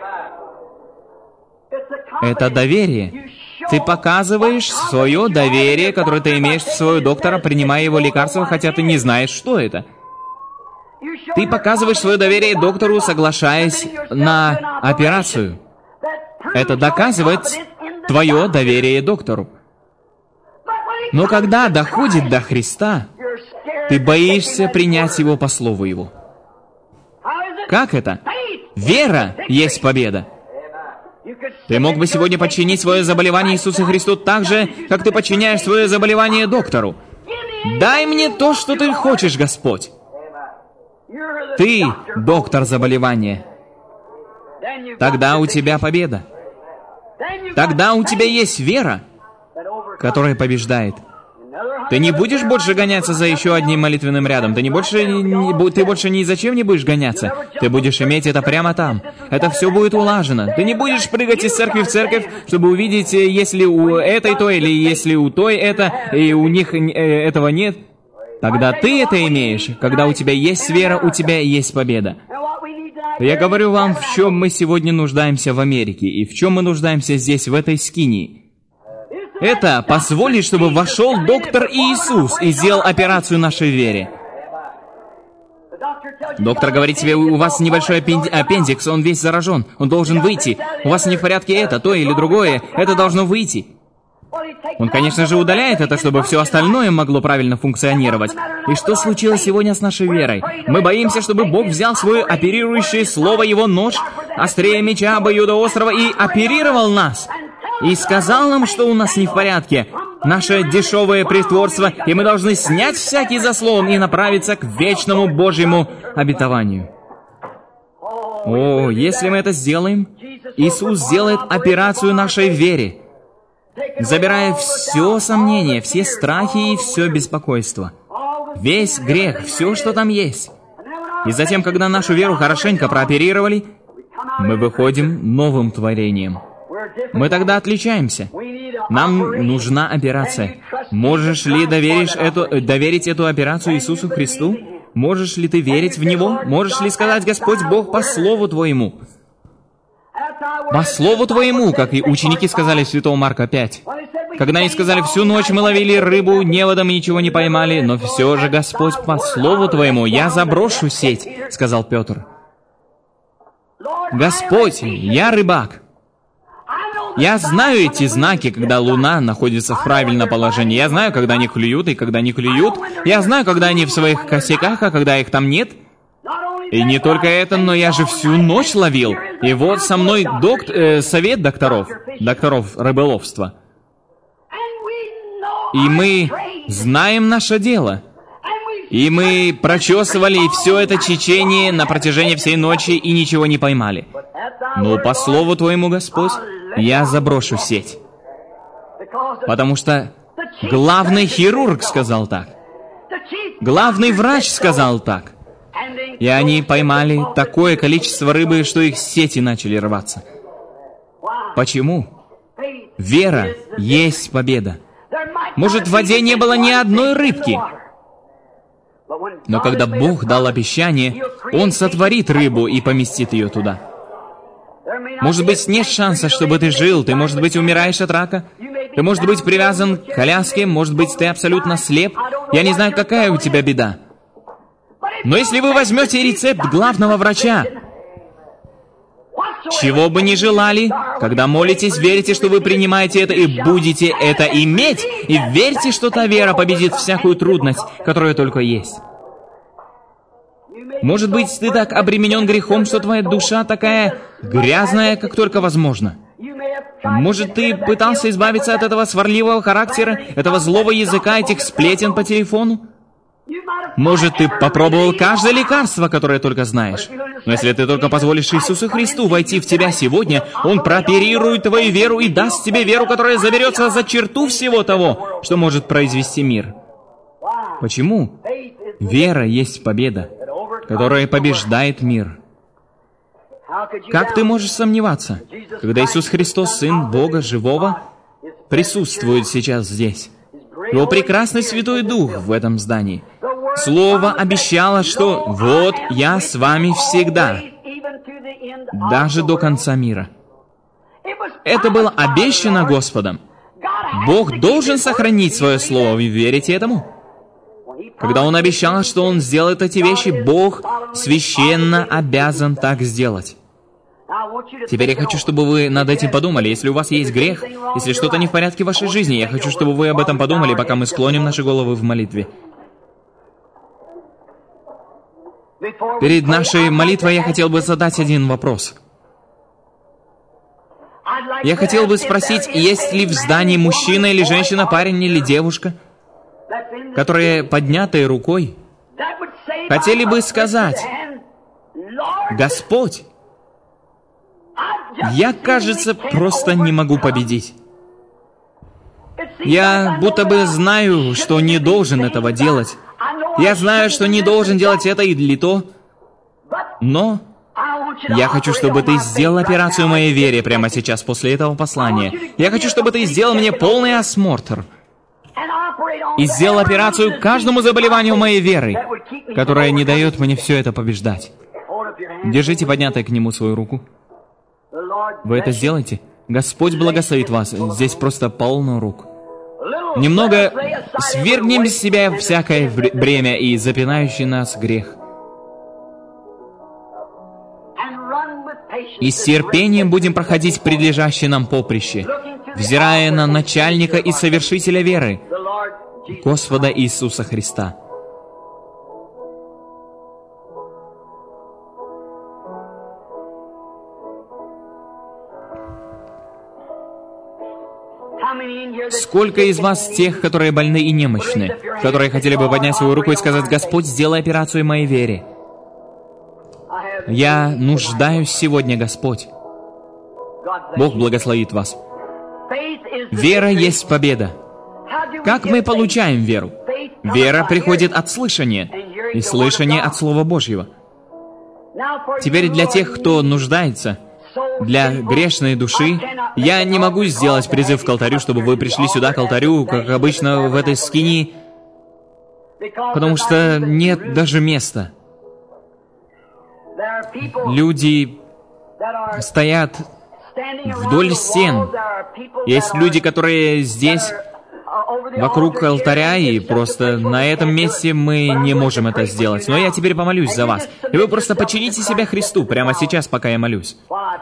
Это доверие. Ты показываешь свое доверие, которое ты имеешь в своего доктора, принимая его лекарства, хотя ты не знаешь, что это. Ты показываешь свое доверие доктору, соглашаясь на операцию. Это доказывает твое доверие доктору. Но когда доходит до Христа, ты боишься принять Его по слову Его. Как это? Вера есть победа. Ты мог бы сегодня подчинить свое заболевание Иисусу Христу так же, как ты подчиняешь свое заболевание доктору. Дай мне то, что ты хочешь, Господь. Ты доктор заболевания. Тогда у тебя победа. Тогда у тебя есть вера, которая побеждает. Ты не будешь больше гоняться за еще одним молитвенным рядом. Ты не больше, не, ты больше ни за чем не будешь гоняться. Ты будешь иметь это прямо там. Это все будет улажено. Ты не будешь прыгать из церкви в церковь, чтобы увидеть, если у этой то, или если у той это, и у них этого нет. Тогда ты это имеешь. Когда у тебя есть вера, у тебя есть победа. Я говорю вам, в чем мы сегодня нуждаемся в Америке, и в чем мы нуждаемся здесь, в этой скинии. Это позволить, чтобы вошел доктор Иисус и сделал операцию нашей вере. Доктор говорит тебе: у вас небольшой аппендикс, он весь заражен, он должен выйти. У вас не в порядке это, то или другое, это должно выйти. Он, конечно же, удаляет это, чтобы все остальное могло правильно функционировать. И что случилось сегодня с нашей верой? Мы боимся, чтобы Бог взял свое оперирующее слово, его нож, острее меча обоюдоострого, и оперировал нас. И сказал нам, что у нас не в порядке. Наше дешевое притворство, и мы должны снять всякий заслон и направиться к вечному Божьему обетованию. О, если мы это сделаем, Иисус сделает операцию нашей вере, забирая все сомнения, все страхи и все беспокойство. Весь грех, все, что там есть. И затем, когда нашу веру хорошенько прооперировали, мы выходим новым творением. Мы тогда отличаемся. Нам нужна операция. Можешь ли доверишь эту, доверить эту операцию Иисусу Христу? Можешь ли ты верить в Него? Можешь ли сказать: Господь Бог, по Слову Твоему? По Слову Твоему, как и ученики сказали в Святого Марка пять. Когда они сказали: всю ночь мы ловили рыбу, неводом ничего не поймали, но все же, Господь, по Слову Твоему я заброшу сеть, сказал Петр. Господь, я рыбак. Я знаю эти знаки, когда луна находится в правильном положении. Я знаю, когда они клюют и когда не клюют. Я знаю, когда они в своих косяках, а когда их там нет. И не только это, но я же всю ночь ловил. И вот со мной докт, э, совет докторов, докторов рыболовства. И мы знаем наше дело. И мы прочесывали все это течение на протяжении всей ночи и ничего не поймали. Но по Слову Твоему, Господь, я заброшу сеть. Потому что главный хирург сказал так. Главный врач сказал так. И они поймали такое количество рыбы, что их сети начали рваться. Почему? Вера есть победа. Может, в воде не было ни одной рыбки. Но когда Бог дал обещание, Он сотворит рыбу и поместит ее туда. Может быть, нет шанса, чтобы ты жил. Ты, может быть, умираешь от рака. Ты, может быть, привязан к коляске. Может быть, ты абсолютно слеп. Я не знаю, какая у тебя беда. Но если вы возьмете рецепт главного врача, чего бы ни желали, когда молитесь, верите, что вы принимаете это и будете это иметь, и верьте, что та вера победит всякую трудность, которая только есть. Может быть, ты так обременен грехом, что твоя душа такая грязная, как только возможно. Может, ты пытался избавиться от этого сварливого характера, этого злого языка, этих сплетен по телефону? Может, ты попробовал каждое лекарство, которое только знаешь. Но если ты только позволишь Иисусу Христу войти в тебя сегодня, Он прооперирует твою веру и даст тебе веру, которая заберется за черту всего того, что может произвести мир. Почему? Вера есть победа, которая побеждает мир. Как ты можешь сомневаться, когда Иисус Христос, Сын Бога Живого, присутствует сейчас здесь? Его прекрасный Святой Дух в этом здании. Слово обещало, что «Вот я с вами всегда, даже до конца мира». Это было обещано Господом. Бог должен сохранить свое слово. Вы верите этому? Когда Он обещал, что Он сделает эти вещи, Бог священно обязан так сделать. Теперь я хочу, чтобы вы над этим подумали. Если у вас есть грех, если что-то не в порядке в вашей жизни, я хочу, чтобы вы об этом подумали, пока мы склоним наши головы в молитве. Перед нашей молитвой я хотел бы задать один вопрос. Я хотел бы спросить, есть ли в здании мужчина или женщина, парень или девушка, которые, поднятой рукой, хотели бы сказать: «Господь, я, кажется, просто не могу победить. Я будто бы знаю, что не должен этого делать. Я знаю, что не должен делать это или то, но я хочу, чтобы ты сделал операцию моей вере прямо сейчас, после этого послания. Я хочу, чтобы ты сделал мне полный осмотр и сделал операцию каждому заболеванию моей веры, которая не дает мне все это побеждать». Держите поднятой к Нему свою руку. Вы это сделаете? Господь благословит вас. Здесь просто полно рук. Немного свергнем с себя всякое бремя и запинающий нас грех. И с терпением будем проходить предлежащее нам поприще, взирая на начальника и совершителя веры, Господа Иисуса Христа. Сколько из вас тех, которые больны и немощны, которые хотели бы поднять свою руку и сказать: «Господь, сделай операцию моей вере. Я нуждаюсь сегодня, Господь». Бог благословит вас. Вера есть победа. Как мы получаем веру? Вера приходит от слышания, и слышание от Слова Божьего. Теперь для тех, кто нуждается, для грешной души, я не могу сделать призыв к алтарю, чтобы вы пришли сюда к алтарю, как обычно в этой скинии, потому что нет даже места. Люди стоят вдоль стен. Есть люди, которые здесь, вокруг алтаря, и просто на этом месте мы не можем это сделать. Но я теперь помолюсь за вас. И вы просто подчините себя Христу прямо сейчас, пока я молюсь.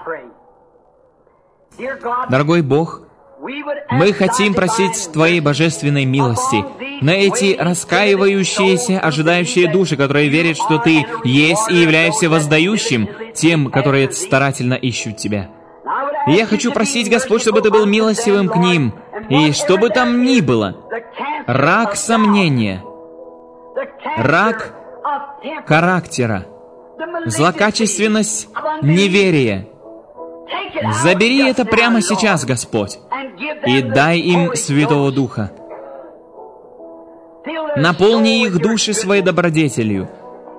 Дорогой Бог, мы хотим просить Твоей божественной милости на эти раскаивающиеся, ожидающие души, которые верят, что Ты есть и являешься воздающим тем, которые старательно ищут Тебя. И я хочу просить, Господь, чтобы Ты был милостивым к ним, и что бы там ни было, рак сомнения, рак характера, злокачественность неверия, забери это прямо сейчас, Господь, и дай им Святого Духа. Наполни их души своей добродетелью.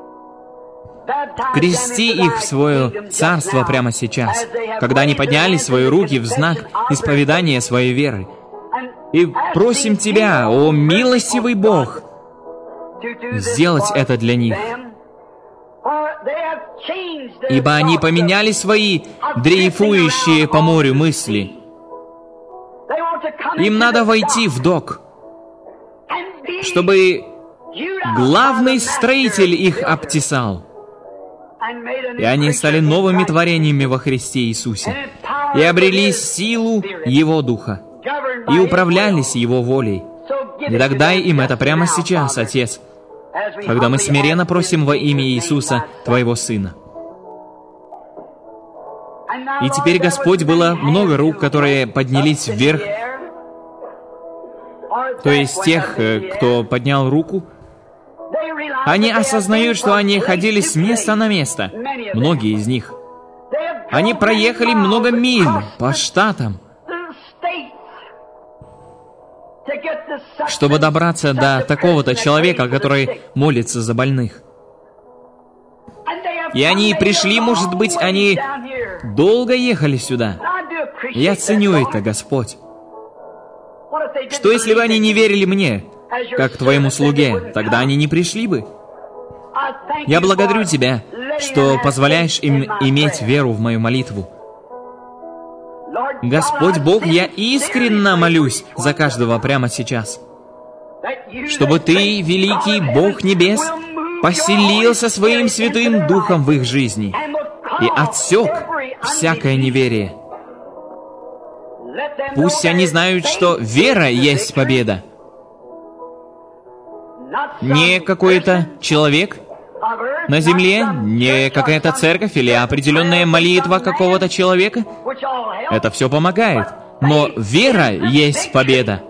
Крести их в свое царство прямо сейчас, когда они подняли свои руки в знак исповедания своей веры. И просим Тебя, о милостивый Бог, сделать это для них. Ибо они поменяли свои дрейфующие по морю мысли. Им надо войти в док, чтобы главный строитель их обтесал. И они стали новыми творениями во Христе Иисусе, и обрели силу Его Духа, и управлялись Его волей. И так дай им это прямо сейчас, Отец, когда мы смиренно просим во имя Иисуса, Твоего Сына. И теперь, Господь, было много рук, которые поднялись вверх, то есть тех, кто поднял руку. Они осознают, что они ходили с места на место, многие из них. Они проехали много миль по штатам, чтобы добраться до такого-то человека, который молится за больных. И они пришли, может быть, они долго ехали сюда. Я ценю это, Господь. Что, если бы они не верили мне, как Твоему слуге? Тогда они не пришли бы. Я благодарю Тебя, что позволяешь им иметь веру в мою молитву. Господь Бог, я искренне молюсь за каждого прямо сейчас, чтобы Ты, великий Бог Небес, поселился Своим Святым Духом в их жизни и отсек всякое неверие. Пусть они знают, что вера есть победа. Не какой-то человек на земле, не какая-то церковь или определенная молитва какого-то человека. Это все помогает. Но вера есть победа.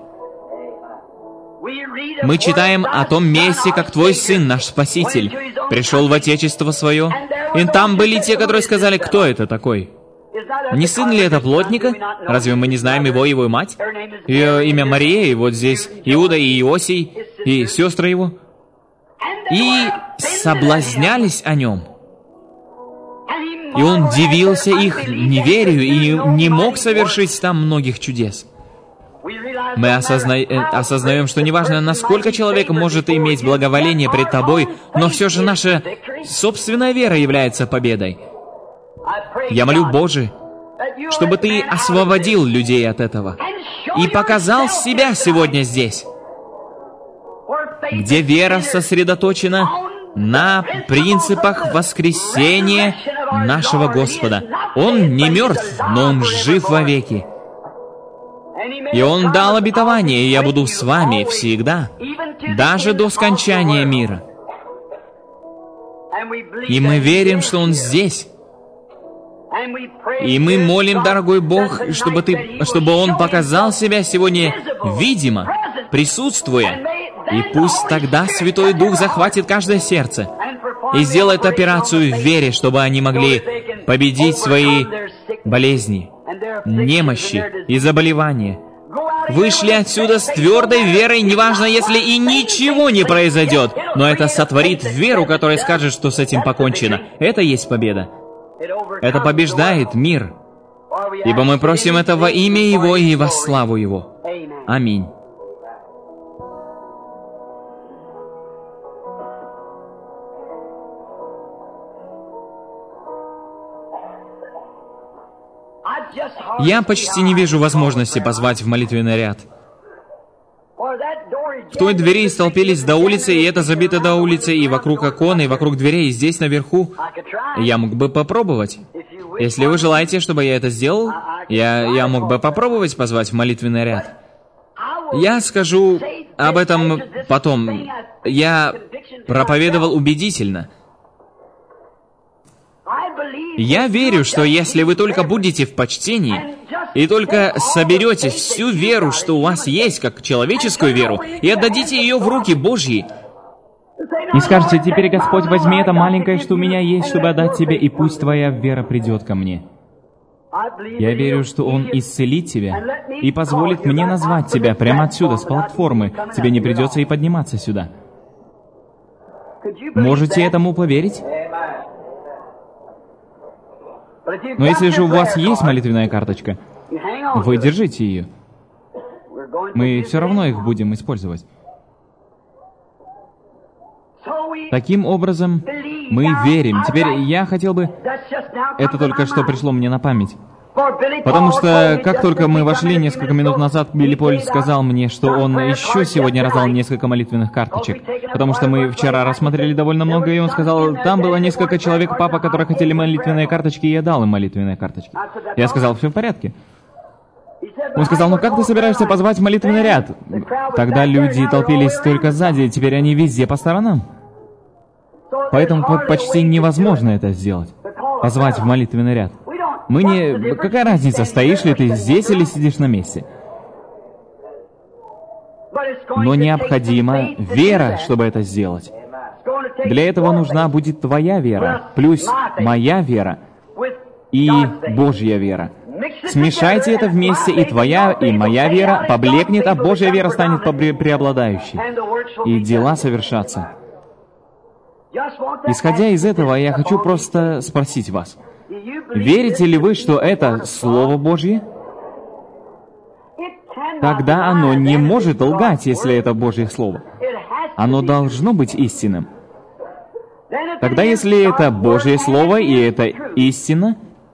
Мы читаем о том месте, как Твой Сын, наш Спаситель, пришел в Отечество Свое, и там были те, которые сказали: кто это такой? Не сын ли это плотника? Разве мы не знаем его и его мать? Ее имя Мария, и вот здесь Иуда и Иосий, и сестры его. И соблазнялись о нем. И он дивился их неверию и не мог совершить там многих чудес. Мы осозна... осознаем, что неважно, насколько человек может иметь благоволение пред Тобой, но все же наша собственная вера является победой. Я молю, Боже, чтобы Ты освободил людей от этого и показал себя сегодня здесь, где вера сосредоточена на принципах воскресения нашего Господа. Он не мертв, но Он жив вовеки. И Он дал обетование: «Я буду с вами всегда, даже до скончания мира». И мы верим, что Он здесь. И мы молим, дорогой Бог, чтобы, ты, чтобы Он показал себя сегодня видимо, присутствуя. И пусть тогда Святой Дух захватит каждое сердце и сделает операцию в вере, чтобы они могли победить свои болезни, немощи и заболевания. Вышли отсюда с твердой верой, неважно, если и ничего не произойдет, но это сотворит веру, которая скажет, что с этим покончено. Это есть победа. Это побеждает мир. Ибо мы просим это во имя Его и во славу Его. Аминь. Я почти не вижу возможности позвать в молитвенный ряд. В той двери столпились до улицы, и это забито до улицы, и вокруг окон, и вокруг дверей, и здесь наверху. Я мог бы попробовать. Если вы желаете, чтобы я это сделал, я, я мог бы попробовать позвать в молитвенный ряд. Я скажу об этом потом. Я проповедовал убедительно. Я верю, что если вы только будете в почтении, и только соберете всю веру, что у вас есть, как человеческую веру, и отдадите ее в руки Божьи, И скажете: теперь, Господь, возьми это маленькое, что у меня есть, чтобы отдать Тебе, и пусть Твоя вера придет ко мне. Я верю, что Он исцелит тебя и позволит мне назвать тебя прямо отсюда, с платформы. Тебе не придется и подниматься сюда. Можете этому поверить? Но если же у вас есть молитвенная карточка, вы держите ее. Мы все равно их будем использовать. Таким образом, мы верим. Теперь я хотел бы... Это только что пришло мне на память. Потому что, как только мы вошли несколько минут назад, Билли Поль сказал мне, что он еще сегодня раздал несколько молитвенных карточек. Потому что мы вчера рассмотрели довольно много, и он сказал, там было несколько человек, папа, которые хотели молитвенные карточки, и я дал им молитвенные карточки. Я сказал, все в порядке. Он сказал, ну как ты собираешься позвать молитвенный ряд? Тогда люди толпились только сзади, теперь они везде по сторонам. Поэтому почти невозможно это сделать. Позвать в молитвенный ряд. Мы не... Какая разница, стоишь ли ты здесь или сидишь на месте? Но необходима вера, чтобы это сделать. Для этого нужна будет твоя вера, плюс моя вера и Божья вера. Смешайте это вместе, и твоя, и моя вера поблекнет, а Божья вера станет преобладающей. И дела совершатся. Исходя из этого, я хочу просто спросить вас. Верите ли вы, что это Слово Божье? Тогда оно не может лгать, если это Божье Слово. Оно должно быть истинным. Тогда, если это Божье Слово и это истина,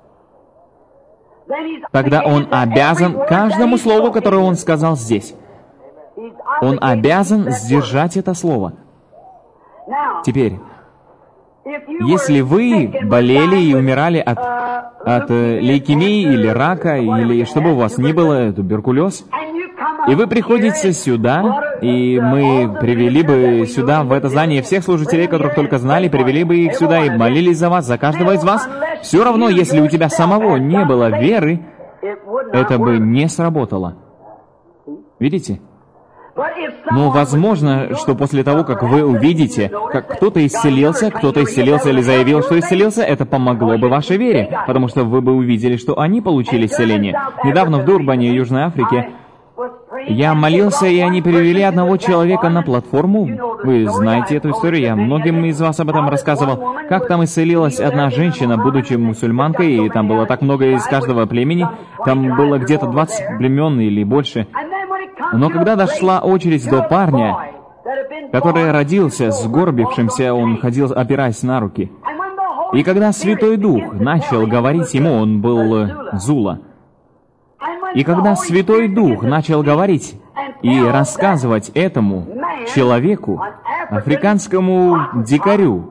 тогда Он обязан каждому слову, которое Он сказал здесь. Он обязан сдержать это слово. Теперь, если вы болели и умирали от, от э, лейкемии или рака, или что бы у вас ни было, туберкулез, и вы приходите сюда, и мы привели бы сюда, в это здание, всех служителей, которых только знали, привели бы их сюда и молились за вас, за каждого из вас, все равно, если у тебя самого не было веры, это бы не сработало. Видите? Но возможно, что после того, как вы увидите, как кто-то исцелился, кто-то исцелился или заявил, что исцелился, это помогло бы вашей вере, потому что вы бы увидели, что они получили исцеление. Недавно в Дурбане, Южной Африке, я молился, и они перевели одного человека на платформу. Вы знаете эту историю, я многим из вас об этом рассказывал. Как там исцелилась одна женщина, будучи мусульманкой, и там было так много из каждого племени, там было где-то двадцать племен или больше. Но когда дошла очередь до парня, который родился сгорбившимся, он ходил, опираясь на руки. И когда Святой Дух начал говорить ему, он был Зула, и когда Святой Дух начал говорить и рассказывать этому человеку, африканскому дикарю,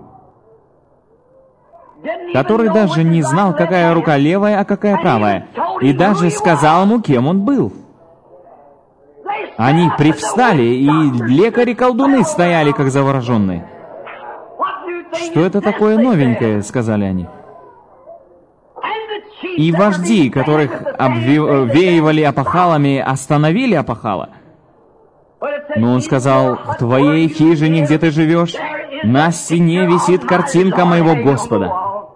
который даже не знал, какая рука левая, а какая правая, и даже сказал ему, кем он был. Они привстали, и лекари-колдуны стояли, как завороженные. «Что это такое новенькое?» — сказали они. И вожди, которых обвеивали опахалами, остановили опахала. Но он сказал: «В твоей хижине, где ты живешь, на стене висит картинка моего Господа».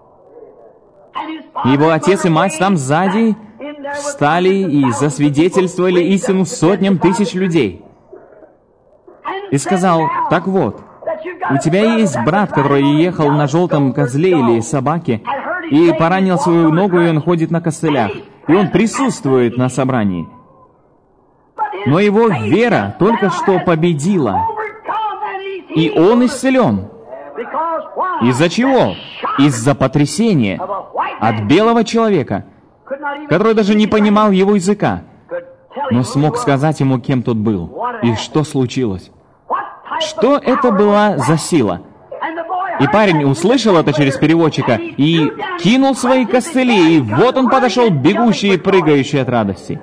Его отец и мать там сзади встали и засвидетельствовали истину сотням тысяч людей. И сказал: «Так вот, у тебя есть брат, который ехал на желтом козле или собаке, и поранил свою ногу, и он ходит на костылях, и он присутствует на собрании. Но его вера только что победила, и он исцелен. Из-за чего? Из-за потрясения от белого человека, который даже не понимал его языка, но смог сказать ему, кем тот был, и что случилось. Что это была за сила? И парень услышал это через переводчика и кинул свои костыли, и вот он подошел, бегущий и прыгающий от радости.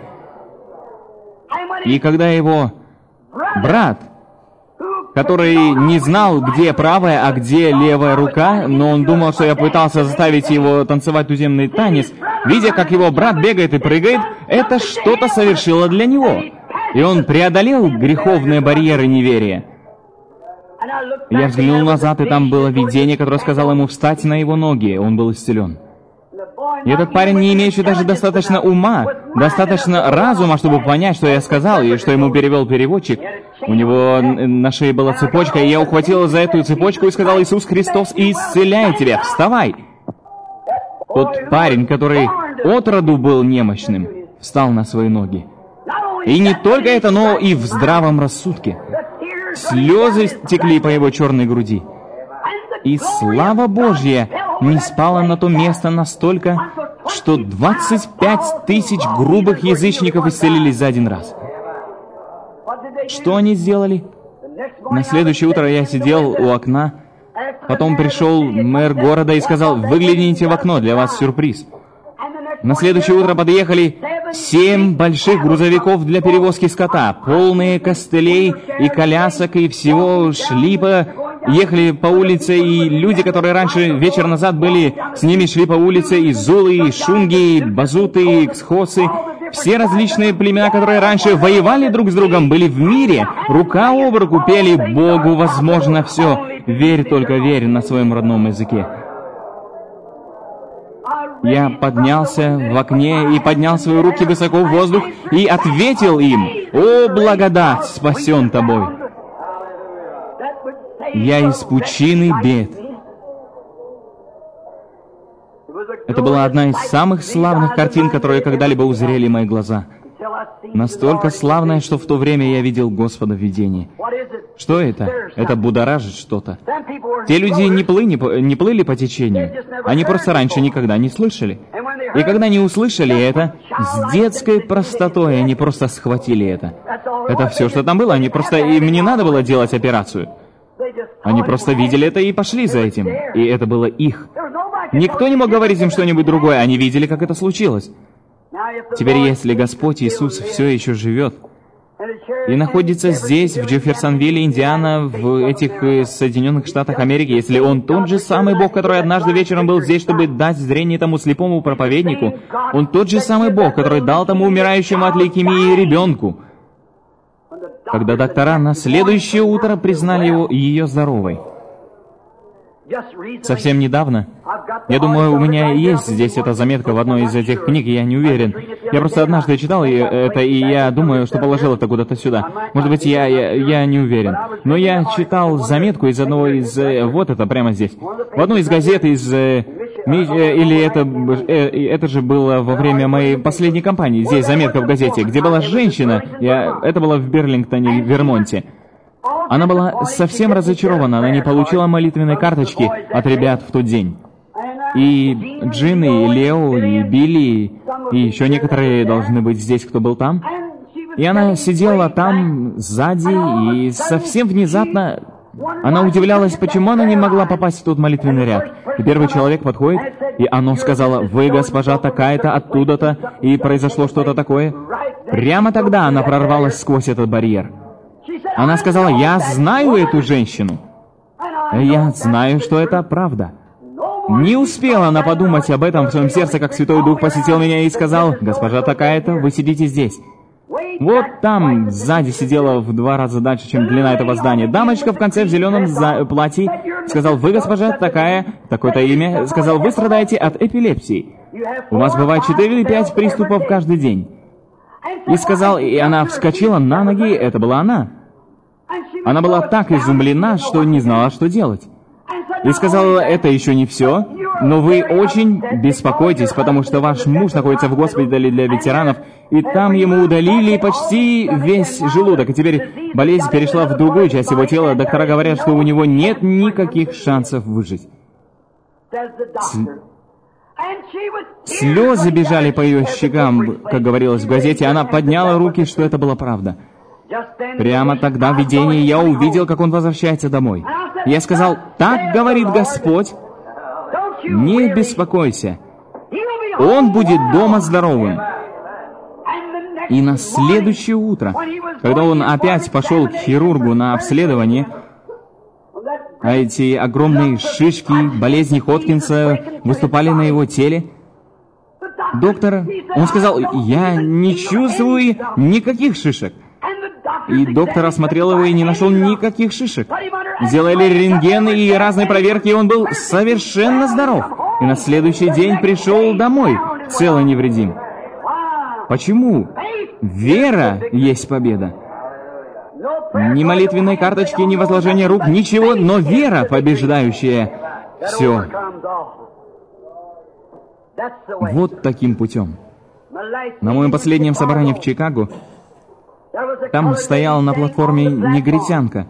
И когда его брат, который не знал, где правая, а где левая рука, но он думал, что я пытался заставить его танцевать туземный танец, видя, как его брат бегает и прыгает, это что-то совершило для него. И он преодолел греховные барьеры неверия. Я взглянул назад, и там было видение, которое сказало ему встать на его ноги. Он был исцелен. И этот парень, не имеющий даже достаточно ума, достаточно разума, чтобы понять, что я сказал, и что ему перевел переводчик, у него на шее была цепочка, и я ухватил за эту цепочку и сказал: «Иисус Христос исцеляет тебя, вставай!» Тот парень, который отроду был немощным, встал на свои ноги. И не только это, но и в здравом рассудке. Слезы текли по его черной груди. И слава Божья не спала на то место настолько, что двадцать пять тысяч грубых язычников исцелились за один раз. Что они сделали? На следующее утро я сидел у окна, потом пришел мэр города и сказал: «Выгляните в окно, для вас сюрприз». На следующее утро подъехали семь больших грузовиков для перевозки скота, полные костылей и колясок и всего шли по... ехали по улице, и люди, которые раньше, вечер назад были с ними, шли по улице, и зулы, и шунги, и базуты, и ксхосы. Все различные племена, которые раньше воевали друг с другом, были в мире, рука об руку пели: «Богу возможно все, верь, только верь» на своем родном языке. Я поднялся в окне и поднял свои руки высоко в воздух и ответил им: «О, благодать, спасен тобой! Я из пучины бед». Это была одна из самых славных картин, которые когда-либо узрели мои глаза. Настолько славная, что в то время я видел Господа в видении. Что это? Это будоражит что-то. Те люди не плыли, не плыли по течению. Они просто раньше никогда не слышали. И когда они услышали это, с детской простотой они просто схватили это. Это все, что там было. Они просто... Им не надо было делать операцию. Они просто видели это и пошли за этим. И это было их. Никто не мог говорить им что-нибудь другое. Они видели, как это случилось. Теперь, если Господь Иисус все еще живет и находится здесь, в Джефферсонвилле, Индиана, в этих Соединенных Штатах Америки, если Он тот же самый Бог, который однажды вечером был здесь, чтобы дать зрение тому слепому проповеднику, Он тот же самый Бог, который дал тому умирающему от лейкемии ребенку, когда доктора на следующее утро признали его, ее здоровой. Совсем недавно, я думаю, у меня есть здесь эта заметка в одной из этих книг, я не уверен. Я просто однажды читал это, и я думаю, что положил это куда-то сюда. Может быть, я, я, я не уверен. Но я читал заметку из одного из... Вот это, прямо здесь. В одной из газет из... Или это, это же было во время моей последней кампании. Здесь заметка в газете, где была женщина. Я, это было в Берлингтоне, в Вермонте. Она была совсем разочарована, она не получила молитвенной карточки от ребят в тот день. И Джин, и Лео, и Билли, и еще некоторые должны быть здесь, кто был там. И она сидела там, сзади, и совсем внезапно она удивлялась, почему она не могла попасть в тот молитвенный ряд. И первый человек подходит, и оно сказала: «Вы, госпожа, такая-то, оттуда-то», и произошло что-то такое. Прямо тогда она прорвалась сквозь этот барьер. Она сказала: «Я знаю эту женщину. Я знаю, что это правда. Не успела она подумать об этом в своем сердце, как Святой Дух посетил меня и сказал: «Госпожа такая-то, вы сидите здесь». Вот там сзади сидела в два раза дальше, чем длина этого здания. Дамочка в конце в зеленом за... платье. Сказал: «Вы, госпожа такая, такое-то имя». Сказал: «Вы страдаете от эпилепсии. У вас бывает четыре или пять приступов каждый день». И сказал, и она вскочила на ноги, это была она. Она была так изумлена, что не знала, что делать. И сказала: «Это еще не все, но вы очень беспокойтесь, потому что ваш муж находится в госпитале для ветеранов, и там ему удалили почти весь желудок, и теперь болезнь перешла в другую часть его тела. Доктора говорят, что у него нет никаких шансов выжить». С... Слезы бежали по ее щекам, как говорилось в газете. Она подняла руки, что это была правда. Прямо тогда в видении я увидел, как он возвращается домой. Я сказал: «Так говорит Господь, не беспокойся, он будет дома здоровым». И на следующее утро, когда он опять пошел к хирургу на обследование, а эти огромные шишки, болезни Хоткинса выступали на его теле, доктор, он сказал: «Я не чувствую никаких шишек». И доктор осмотрел его и не нашел никаких шишек. Сделали рентген и разные проверки, и он был совершенно здоров. И на следующий день пришел домой, цел и невредим. Почему? Вера есть победа. Ни молитвенной карточки, ни возложения рук, ничего, но вера, побеждающая все. Вот таким путем. На моем последнем собрании в Чикаго там стояла на платформе негритянка.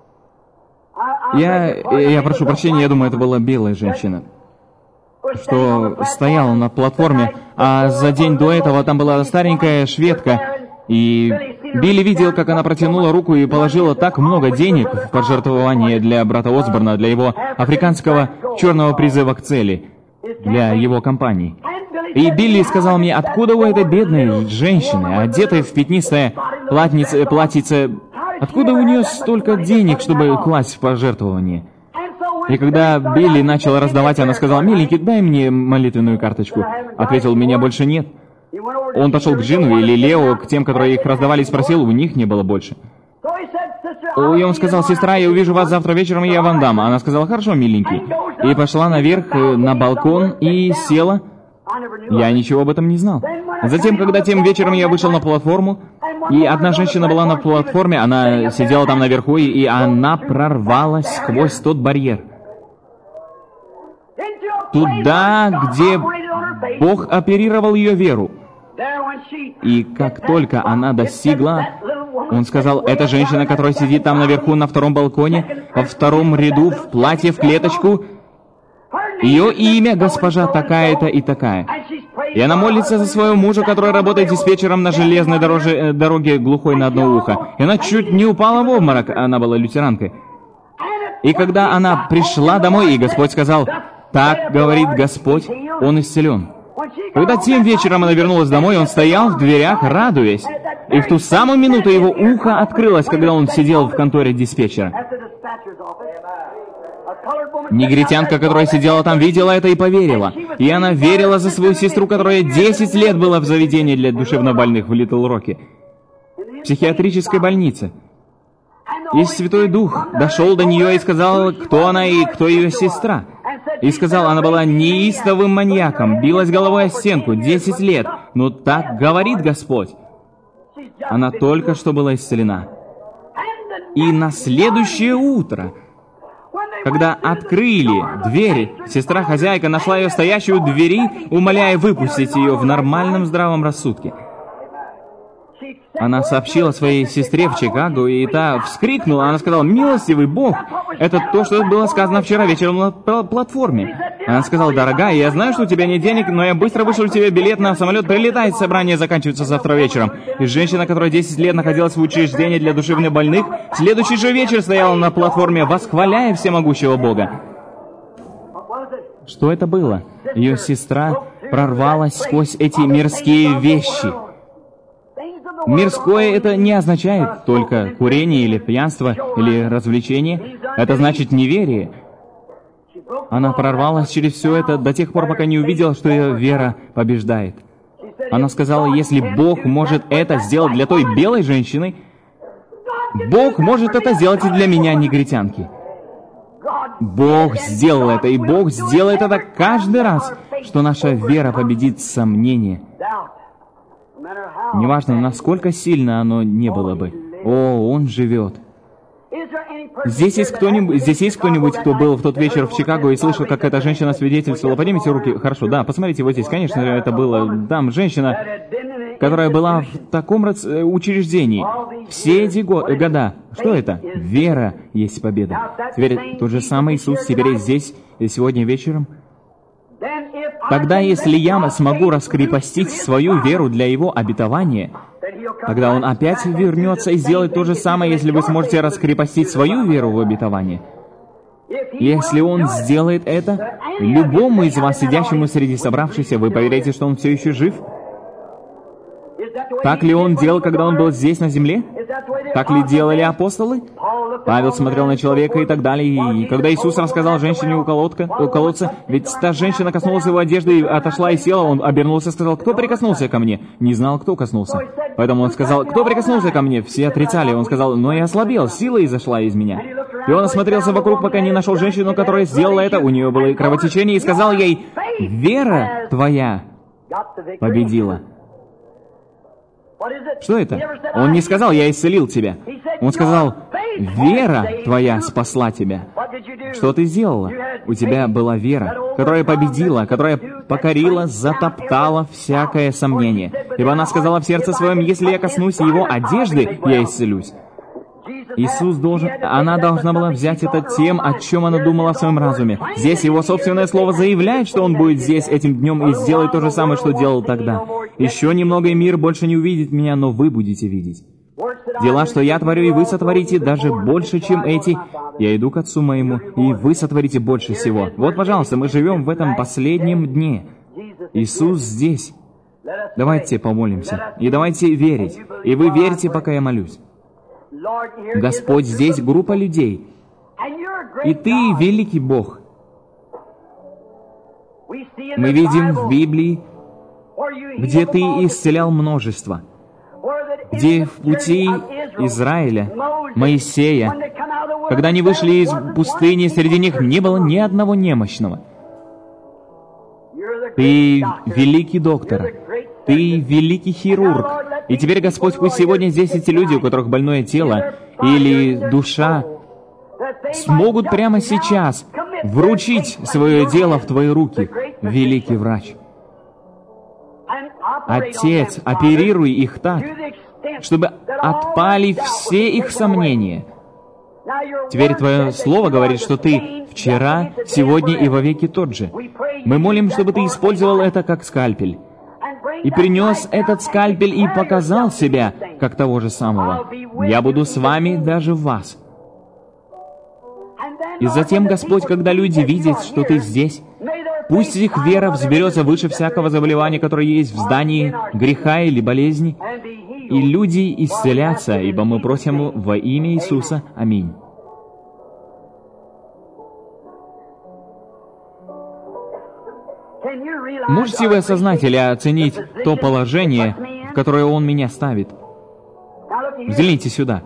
Я, я прошу прощения, я думаю, это была белая женщина, что стояла на платформе, а за день до этого там была старенькая шведка, и Билли видел, как она протянула руку и положила так много денег в пожертвование для брата Осборна, для его африканского черного призыва к цели, для его компании. И Билли сказал мне: «Откуда у этой бедной женщины, одетой в пятнистое платьице, платьице, откуда у нее столько денег, чтобы класть в пожертвование?» И когда Билли начал раздавать, она сказала: «Миленький, дай мне молитвенную карточку». Ответил: «У меня больше нет». Он пошел к Джину или Лео, к тем, которые их раздавали, и спросил, у них не было больше. И он сказал: «Сестра, я увижу вас завтра вечером, и я вам дам». Она сказала: «Хорошо, миленький». И пошла наверх на балкон и села. Я ничего об этом не знал. Затем, когда тем вечером я вышел на платформу, и одна женщина была на платформе, она сидела там наверху, и она прорвалась сквозь тот барьер. Туда, где Бог оперировал ее веру. И как только она достигла, он сказал: «Эта женщина, которая сидит там наверху на втором балконе, во втором ряду, в платье в клеточку, ее имя госпожа такая-то и такая». И она молится за своего мужа, который работает диспетчером на железной дороже, дороге, глухой на одно ухо. И она чуть не упала в обморок, она была лютеранкой. И когда она пришла домой, и Господь сказал: «Так говорит Господь, он исцелен». Когда тем вечером она вернулась домой, он стоял в дверях, радуясь. И в ту самую минуту его ухо открылось, когда он сидел в конторе диспетчера. Негритянка, которая сидела там, видела это и поверила. И она верила за свою сестру, которая десять лет была в заведении для душевнобольных в Литл-Роке, в психиатрической больнице. И Святой Дух дошел до нее и сказал, кто она и кто ее сестра. И сказал, она была неистовым маньяком, билась головой о стенку десять лет. Но так говорит Господь. Она только что была исцелена. И на следующее утро, когда открыли двери, сестра-хозяйка нашла ее стоящую у двери, умоляя выпустить ее в нормальном здравом рассудке. Она сообщила своей сестре в Чикаго, и та вскрикнула. Она сказала, «Милостивый Бог, это то, что было сказано вчера вечером на платформе». Она сказала, «Дорогая, я знаю, что у тебя нет денег, но я быстро вышлю тебе билет на самолет, прилетай, собрание заканчивается завтра вечером». И женщина, которая десять лет находилась в учреждении для душевнобольных, в следующий же вечер стояла на платформе, восхваляя всемогущего Бога. Что это было? Ее сестра прорвалась сквозь эти мирские вещи. Мирское это не означает только курение или пьянство или развлечение. Это значит неверие. Она прорвалась через все это до тех пор, пока не увидела, что ее вера побеждает. Она сказала, если Бог может это сделать для той белой женщины, Бог может это сделать и для меня, негритянки. Бог сделал это, и Бог сделает это каждый раз, что наша вера победит сомнение. Неважно, насколько сильно оно не было бы. О, Он живет. Здесь есть кто-нибудь, здесь есть кто-нибудь, кто был в тот вечер в Чикаго и слышал, как эта женщина свидетельствовала? Поднимите руки. Хорошо, да, посмотрите вот здесь. Конечно, это было там женщина, которая была в таком учреждении все эти го- года. Что это? Вера есть победа. Теперь тот же самый Иисус теперь здесь, сегодня вечером. Тогда, если я смогу раскрепостить свою веру для Его обетования, тогда Он опять вернется и сделает то же самое, если вы сможете раскрепостить свою веру в обетование. Если Он сделает это, любому из вас, сидящему среди собравшихся, вы поверите, что Он все еще жив? Так ли Он делал, когда Он был здесь, на земле? Так ли делали апостолы? Павел смотрел на человека и так далее. И когда Иисус рассказал женщине у, колодка, у колодца, ведь та женщина коснулась его одежды и отошла и села, он обернулся и сказал, кто прикоснулся ко мне? Не знал, кто коснулся. Поэтому он сказал, кто прикоснулся ко мне? Все отрицали. Он сказал, но я ослабел, сила изошла из меня. И он осмотрелся вокруг, пока не нашел женщину, которая сделала это. У нее было кровотечение, и сказал ей, вера твоя победила. Что это? Он не сказал, я исцелил тебя. Он сказал, вера твоя спасла тебя. Что ты сделала? У тебя была вера, которая победила, которая покорила, затоптала всякое сомнение. Ибо она сказала в сердце своем, если я коснусь его одежды, я исцелюсь. Иисус должен, она должна была взять это тем, о чем она думала в своем разуме. Здесь его собственное слово заявляет, что он будет здесь этим днем и сделает то же самое, что делал тогда. Еще немного, и мир больше не увидит меня, но вы будете видеть. Дела, что я творю, и вы сотворите даже больше, чем эти. Я иду к Отцу моему, и вы сотворите больше всего. Вот, пожалуйста, мы живем в этом последнем дне. Иисус здесь. Давайте помолимся. И давайте верить. И вы верьте, пока я молюсь. Господь, здесь группа людей. И Ты великий Бог. Мы видим в Библии, где Ты исцелял множество, где в пути Израиля, Моисея, когда они вышли из пустыни, среди них не было ни одного немощного. Ты великий доктор, Ты великий хирург. И теперь, Господь, пусть сегодня здесь эти люди, у которых больное тело или душа, смогут прямо сейчас вручить свое дело в Твои руки, великий врач. Отец, оперируй их так, чтобы отпали все их сомнения. Теперь Твое Слово говорит, что Ты вчера, сегодня и вовеки тот же. Мы молим, чтобы Ты использовал это как скальпель, и принес этот скальпель и показал себя, как того же самого. Я буду с вами даже в вас. И затем, Господь, когда люди видят, что Ты здесь, пусть их вера взберется выше всякого заболевания, которое есть в здании, греха или болезни, и люди исцелятся, ибо мы просим во имя Иисуса. Аминь. Можете вы осознать или оценить то положение, в которое Он меня ставит? Взгляните сюда.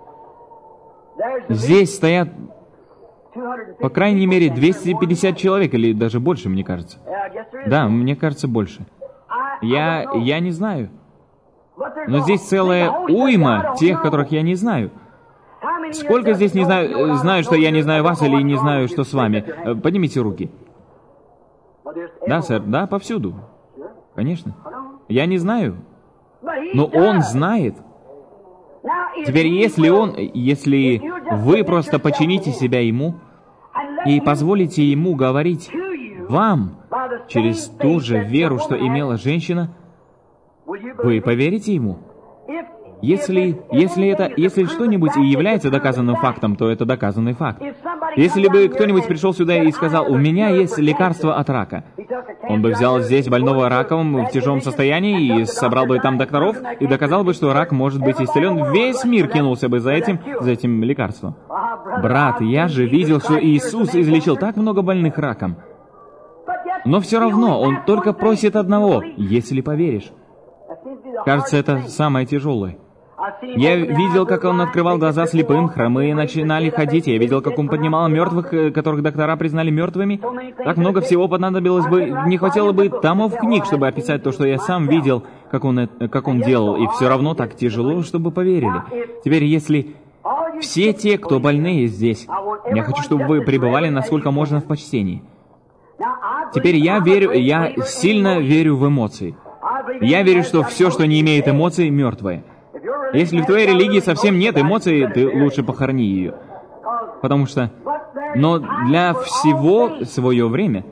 Здесь стоят, по крайней мере, двести пятьдесят человек, или даже больше, мне кажется. Да, мне кажется, больше. Я, я не знаю. Но здесь целая уйма тех, которых я не знаю. Сколько здесь не знаю, знаю, что я не знаю вас, или не знаю, что с вами? Поднимите руки. Да, сэр, да, повсюду. Конечно. Я не знаю. Но Он знает. Теперь, если Он, если вы просто подчините себя Ему и позволите Ему говорить вам через ту же веру, что имела женщина, вы поверите Ему? Если, если это, если что-нибудь и является доказанным фактом, то это доказанный факт. Если бы кто-нибудь пришел сюда и сказал, у меня есть лекарство от рака, он бы взял здесь больного раком в тяжелом состоянии и собрал бы там докторов и доказал бы, что рак может быть исцелен. Весь мир кинулся бы за этим, за этим лекарством. Брат, я же видел, что Иисус излечил так много больных раком. Но все равно Он только просит одного, если поверишь. Кажется, это самое тяжелое. Я видел, как он открывал глаза слепым, хромые начинали ходить. Я видел, как он поднимал мертвых, которых доктора признали мертвыми. Так много всего понадобилось бы, не хватило бы томов книг, чтобы описать то, что я сам видел, как он, как он делал. И все равно так тяжело, чтобы поверили. Теперь, если все те, кто больные здесь, я хочу, чтобы вы пребывали насколько можно в почтении. Теперь я верю, я сильно верю в эмоции. Я верю, что все, что не имеет эмоций, мертвое. Если в твоей религии совсем нет эмоций, ты лучше похорони ее. Потому что... Но для всего свое время.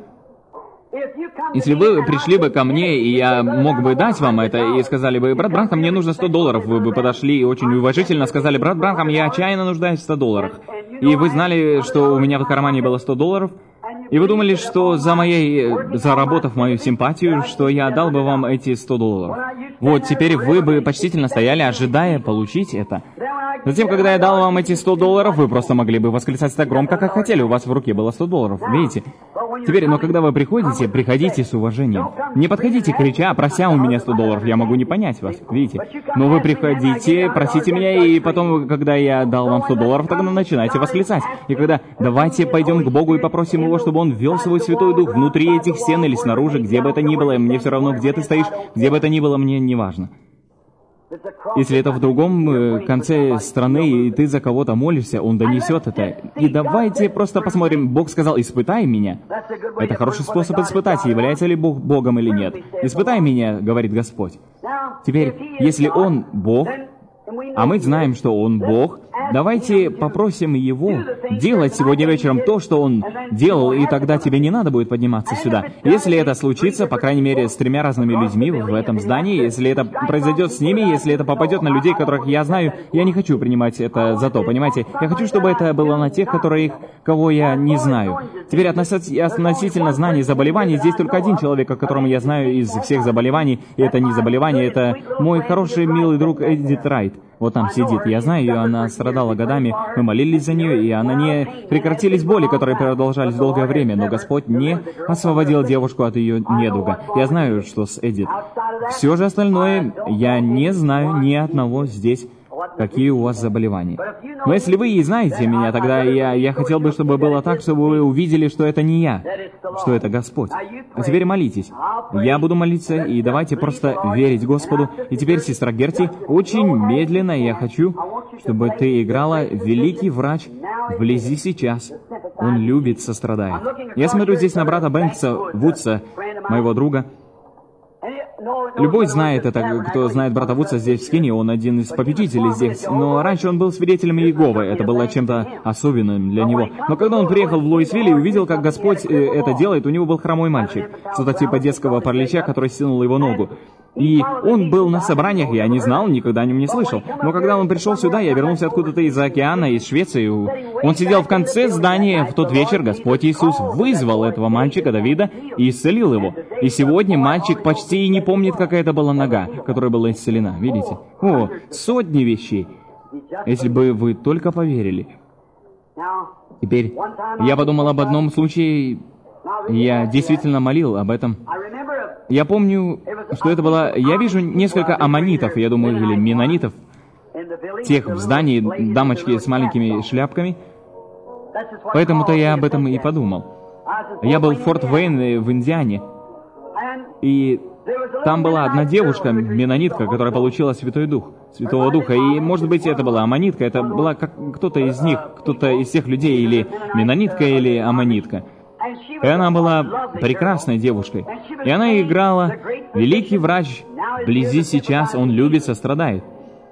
Если вы пришли бы ко мне, и я мог бы дать вам это, и сказали бы, брат Бранхам, мне нужно сто долларов, вы бы подошли и очень уважительно сказали, брат Бранхам, я отчаянно нуждаюсь в ста долларах. И вы знали, что у меня в кармане было сто долларов, и вы думали, что за моей, заработав мою симпатию, что я отдал бы вам эти сто долларов. Вот, теперь вы бы почтительно стояли, ожидая получить это. Затем, когда я дал вам эти сто долларов, вы просто могли бы восклицать так громко, как хотели, у вас в руке было сто долларов, видите? Теперь, но когда вы приходите, приходите с уважением. Не подходите, крича, прося у меня сто долларов, я могу не понять вас, видите? Но вы приходите, просите меня, и потом, когда я дал вам сто долларов, тогда начинайте восклицать. И когда давайте пойдем к Богу и попросим Его, чтобы Он ввел свой Святой Дух внутри этих стен или снаружи, где бы это ни было, мне все равно, где ты стоишь, где бы это ни было, мне не важно. Если это в другом э, конце страны, и ты за кого-то молишься, Он донесет это. И давайте просто посмотрим. Бог сказал, испытай меня. Это хороший способ испытать, является ли Бог Богом или нет. Испытай меня, говорит Господь. Теперь, если Он Бог, а мы знаем, что Он Бог, давайте попросим Его делать сегодня вечером то, что Он делал, и тогда тебе не надо будет подниматься сюда. Если это случится, по крайней мере, с тремя разными людьми в этом здании, если это произойдет с ними, если это попадет на людей, которых я знаю, я не хочу принимать это за то, понимаете? Я хочу, чтобы это было на тех, которые, кого я не знаю. Теперь относительно знаний заболеваний, здесь только один человек, о котором я знаю из всех заболеваний, и это не заболевание, это мой хороший, милый друг Эдит Райт. Вот там сидит, я знаю ее, она страдала годами, мы молились за нее, и она не прекратились боли, которые продолжались долгое время, но Господь не освободил девушку от ее недуга. Я знаю, что с Эдит. Все же остальное, я не знаю ни одного здесь, какие у вас заболевания. Но если вы и знаете меня, тогда я, я хотел бы, чтобы было так, чтобы вы увидели, что это не я, что это Господь. А теперь молитесь. Я буду молиться, и давайте просто верить Господу. И теперь, сестра Герти, очень медленно я хочу, чтобы ты играла «Великий врач вблизи сейчас». Он любит, сострадает. Я смотрю здесь на брата Бэнкса Вудса, моего друга. Любой знает это, кто знает брата Вудса здесь в Скине, он один из победителей здесь. Но раньше он был свидетелем Иеговы, это было чем-то особенным для него. Но когда он приехал в Луисвилл и увидел, как Господь это делает, у него был хромой мальчик, что-то типа детского паралича, который стянул его ногу. И он был на собраниях, я не знал, никогда о нем не слышал. Но когда он пришел сюда, я вернулся откуда-то из-за океана, из Швеции. Он сидел в конце здания в тот вечер. Господь Иисус вызвал этого мальчика Давида и исцелил его. И сегодня мальчик почти и не помнит, какая это была нога, которая была исцелена. Видите? О, сотни вещей. Если бы вы только поверили. Теперь, я подумал об одном случае, я действительно молил об этом. Я помню, что это было... Я вижу несколько аммонитов, я думаю, или менонитов, тех в здании, дамочки с маленькими шляпками. Поэтому-то я об этом и подумал. Я был в Форт Уэйн в Индиане, и там была одна девушка, менонитка, которая получила Святой Дух, Святого Духа. И, может быть, это была аммонитка, это была как кто-то из них, кто-то из тех людей, или менонитка, или аммонитка. И она была прекрасной девушкой. И она играла «Великий врач вблизи сейчас, он любит, сострадает».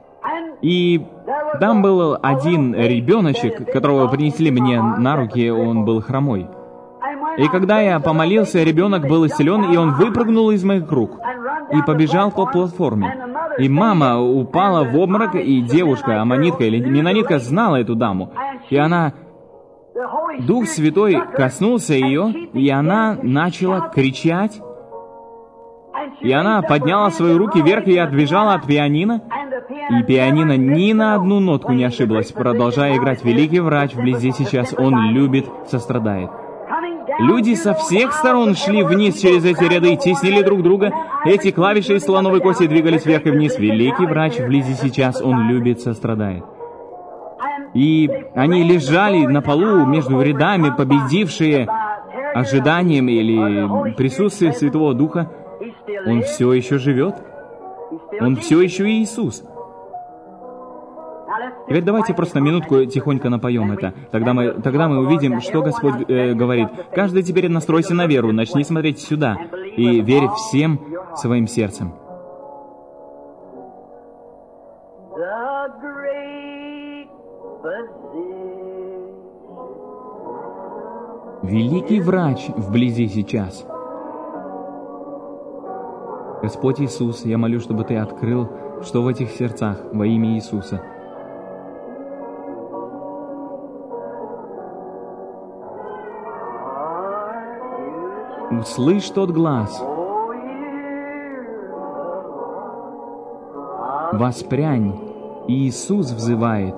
И там был один ребеночек, которого принесли мне на руки, он был хромой. И когда я помолился, ребенок был исцелен, и он выпрыгнул из моих рук и побежал по платформе. И мама упала в обморок, и девушка, аммонитка или менонитка, знала эту даму. И она... Дух Святой коснулся ее, и она начала кричать. И она подняла свои руки вверх и отбежала от пианино. И пианино ни на одну нотку не ошиблась, продолжая играть. Великий врач вблизи сейчас, он любит, сострадает. Люди со всех сторон шли вниз через эти ряды, теснили друг друга. Эти клавиши из слоновой кости двигались вверх и вниз. Великий врач вблизи сейчас, он любит, сострадает. И они лежали на полу между рядами, победившие ожиданием или присутствием Святого Духа. Он все еще живет. Он все еще Иисус. Теперь давайте просто минутку тихонько напоем это. Тогда мы, тогда мы увидим, что Господь э, говорит. Каждый теперь настройся на веру, начни смотреть сюда и верь всем своим сердцем. Великий врач вблизи сейчас. Господь Иисус, я молю, чтобы Ты открыл, что в этих сердцах во имя Иисуса. Услышь тот глаз. Воспрянь. Иисус взывает.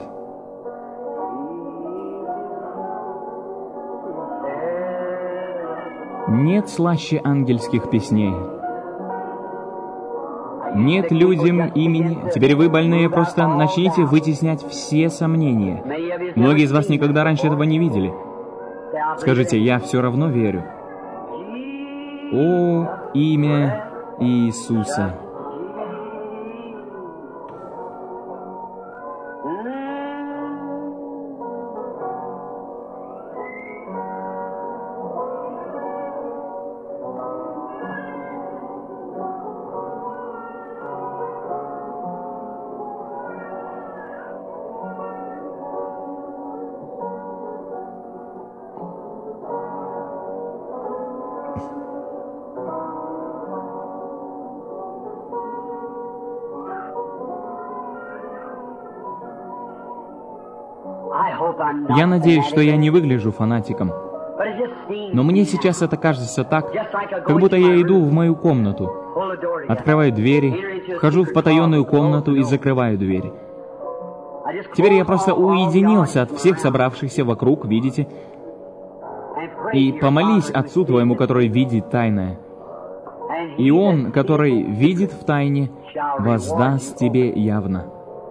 Нет слаще ангельских песней. Нет людям имени. Теперь вы, больные, просто начните вытеснять все сомнения. Многие из вас никогда раньше этого не видели. Скажите, я все равно верю. О, имя Иисуса. Я надеюсь, что я не выгляжу фанатиком. Но мне сейчас это кажется так, как будто я иду в мою комнату, открываю двери, вхожу в потаенную комнату и закрываю двери. Теперь я просто уединился от всех собравшихся вокруг, видите? И помолись Отцу твоему, который видит тайное. И Он, который видит в тайне, воздаст тебе явно.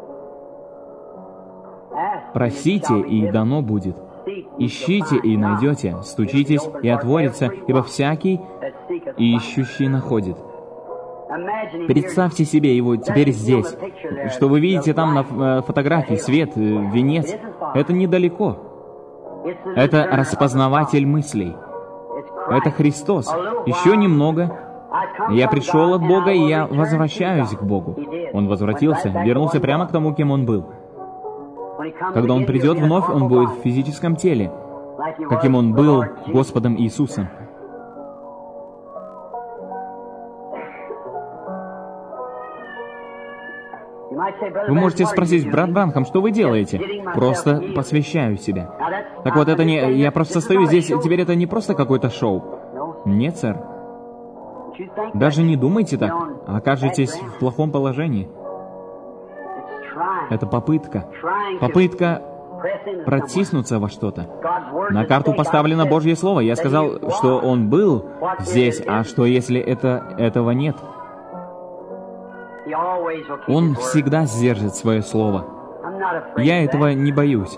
Просите, и дано будет. Ищите, и найдете. Стучитесь, и отворится, ибо всякий ищущий находит. Представьте себе его теперь здесь. Что вы видите там на фотографии, свет, венец, это недалеко. Это распознаватель мыслей. Это Христос. Еще немного. Я пришел от Бога, и я возвращаюсь к Богу. Он возвратился, вернулся прямо к тому, кем Он был. Когда Он придет вновь, Он будет в физическом теле, каким Он был Господом Иисусом. Вы можете спросить, брат Бранхам, что вы делаете? Просто посвящаю себя. Так вот, это не... Я просто стою здесь, теперь это не просто какое-то шоу. Нет, сэр. Даже не думайте так, окажетесь в плохом положении. Это попытка. Попытка протиснуться во что-то. На карту поставлено Божье Слово. Я сказал, что Он был здесь, а что если это, этого нет? Он всегда сдержит свое Слово. Я этого не боюсь.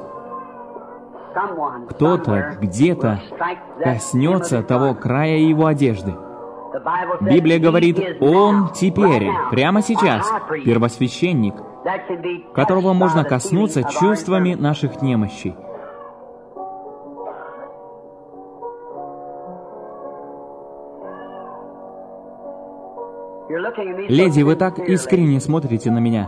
Кто-то где-то коснется того края Его одежды. Библия говорит, Он теперь, прямо сейчас, первосвященник, которого можно коснуться чувствами наших немощей. Леди, вы так искренне смотрите на меня.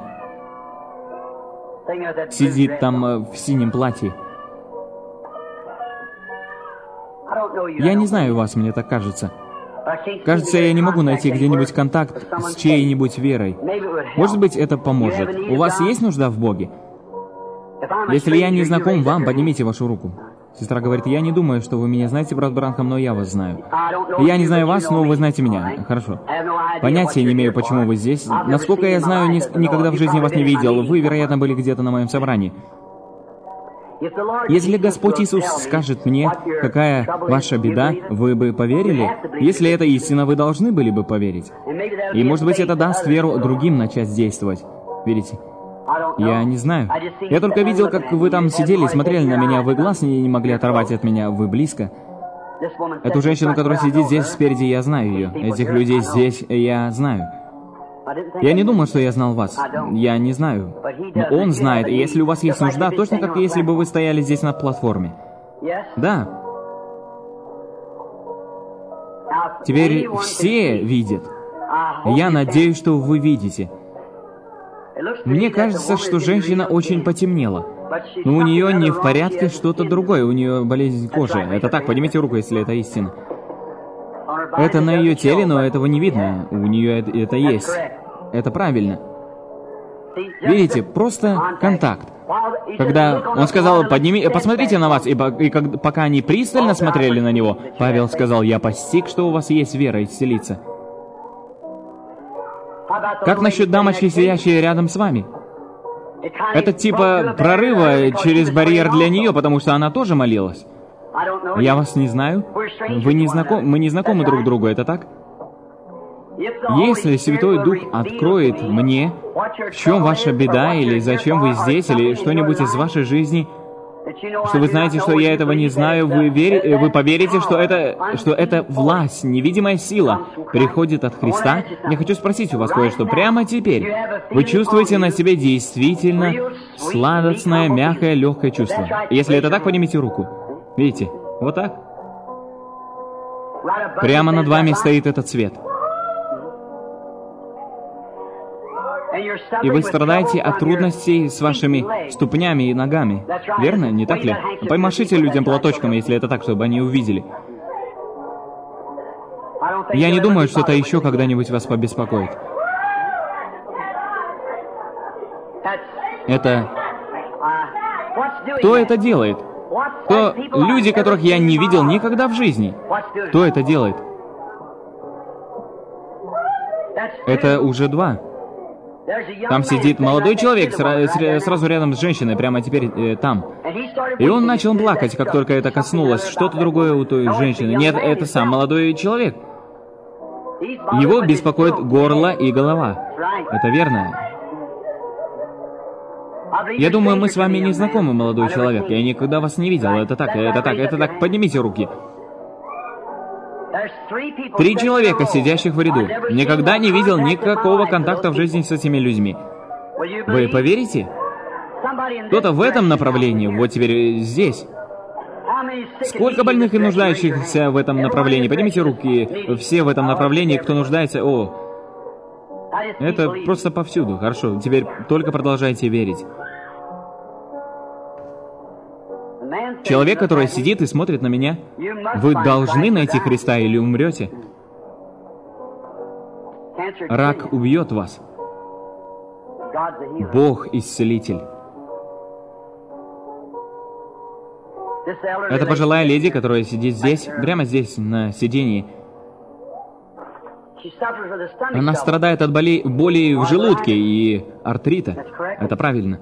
Сидит там э, в синем платье. Я не знаю вас, мне так кажется. Кажется, я не могу найти где-нибудь контакт с чьей-нибудь верой. Может быть, это поможет. У вас есть нужда в Боге? Если я не знаком вам, поднимите вашу руку. Сестра говорит, я не думаю, что вы меня знаете, брат Бранхам, но я вас знаю. Я не знаю вас, но вы знаете меня. Хорошо. Понятия не имею, почему вы здесь. Насколько я знаю, ни, никогда в жизни вас не видел. Вы, вероятно, были где-то на моем собрании. Если Господь Иисус скажет мне, какая ваша беда, вы бы поверили? Если это истина, вы должны были бы поверить. И, может быть, это даст веру другим начать действовать. Верите? Я не знаю. Я только видел, как вы там сидели, смотрели на меня, вы глаз не, не могли оторвать от меня, вы близко. Эту женщину, которая сидит здесь спереди, я знаю ее. Этих людей здесь я знаю. Я не думал, что я знал вас. Я не знаю. Но он знает, и если у вас есть нужда, точно как если бы вы стояли здесь на платформе. Да. Теперь все видят. Я надеюсь, что вы видите. Мне кажется, что женщина очень потемнела. Но у нее не в порядке что-то другое, у нее болезнь кожи. Это так, поднимите руку, если это истина. Это на ее теле, но этого не видно. У нее это, это есть. Это правильно. Видите, просто контакт. Когда он сказал, подними, посмотрите на вас, и, и как, пока они пристально смотрели на него, Павел сказал, я постиг, что у вас есть вера исцелиться. Как насчет дамочки, сидящей рядом с вами? Это типа прорыва через барьер для нее, потому что она тоже молилась. Я вас не знаю. Вы не знаком... Мы не знакомы друг другу, это так? Если Святой Дух откроет мне, в чем ваша беда, или зачем вы здесь, или что-нибудь из вашей жизни, что вы знаете, что я этого не знаю, вы, вери... вы поверите, что это... что это власть, невидимая сила приходит от Христа? Я хочу спросить у вас кое-что. Прямо теперь вы чувствуете на себе действительно сладостное, мягкое, легкое чувство? Если это так, поднимите руку. Видите? Вот так. Прямо над вами стоит этот свет. И вы страдаете от трудностей с вашими ступнями и ногами. Верно? Не так ли? Помашите людям платочком, если это так, чтобы они увидели. Я не думаю, что это еще когда-нибудь вас побеспокоит. Это... Кто это делает? Кто люди, которых я не видел никогда в жизни? Кто это делает? Это уже два. Там сидит молодой человек сра- сразу рядом с женщиной, прямо теперь э, там. И он начал плакать, как только это коснулось. Что-то другое у той женщины. Нет, это сам молодой человек. Его беспокоит горло и голова. Это верно. Я думаю, мы с вами не знакомы, молодой человек. Я никогда вас не видел. Это так, это так, это так. Поднимите руки. Три человека, сидящих в ряду. Никогда не видел никакого контакта в жизни с этими людьми. Вы поверите? Кто-то в этом направлении, вот теперь здесь. Сколько больных и нуждающихся в этом направлении? Поднимите руки. Все в этом направлении, кто нуждается. О, это просто повсюду. Хорошо, теперь только продолжайте верить. Человек, который сидит и смотрит на меня, вы должны найти Христа или умрете. Рак убьет вас. Бог исцелитель. Это пожилая леди, которая сидит здесь, прямо здесь, на сидении. Она страдает от боли, боли в желудке и артрита. Это правильно.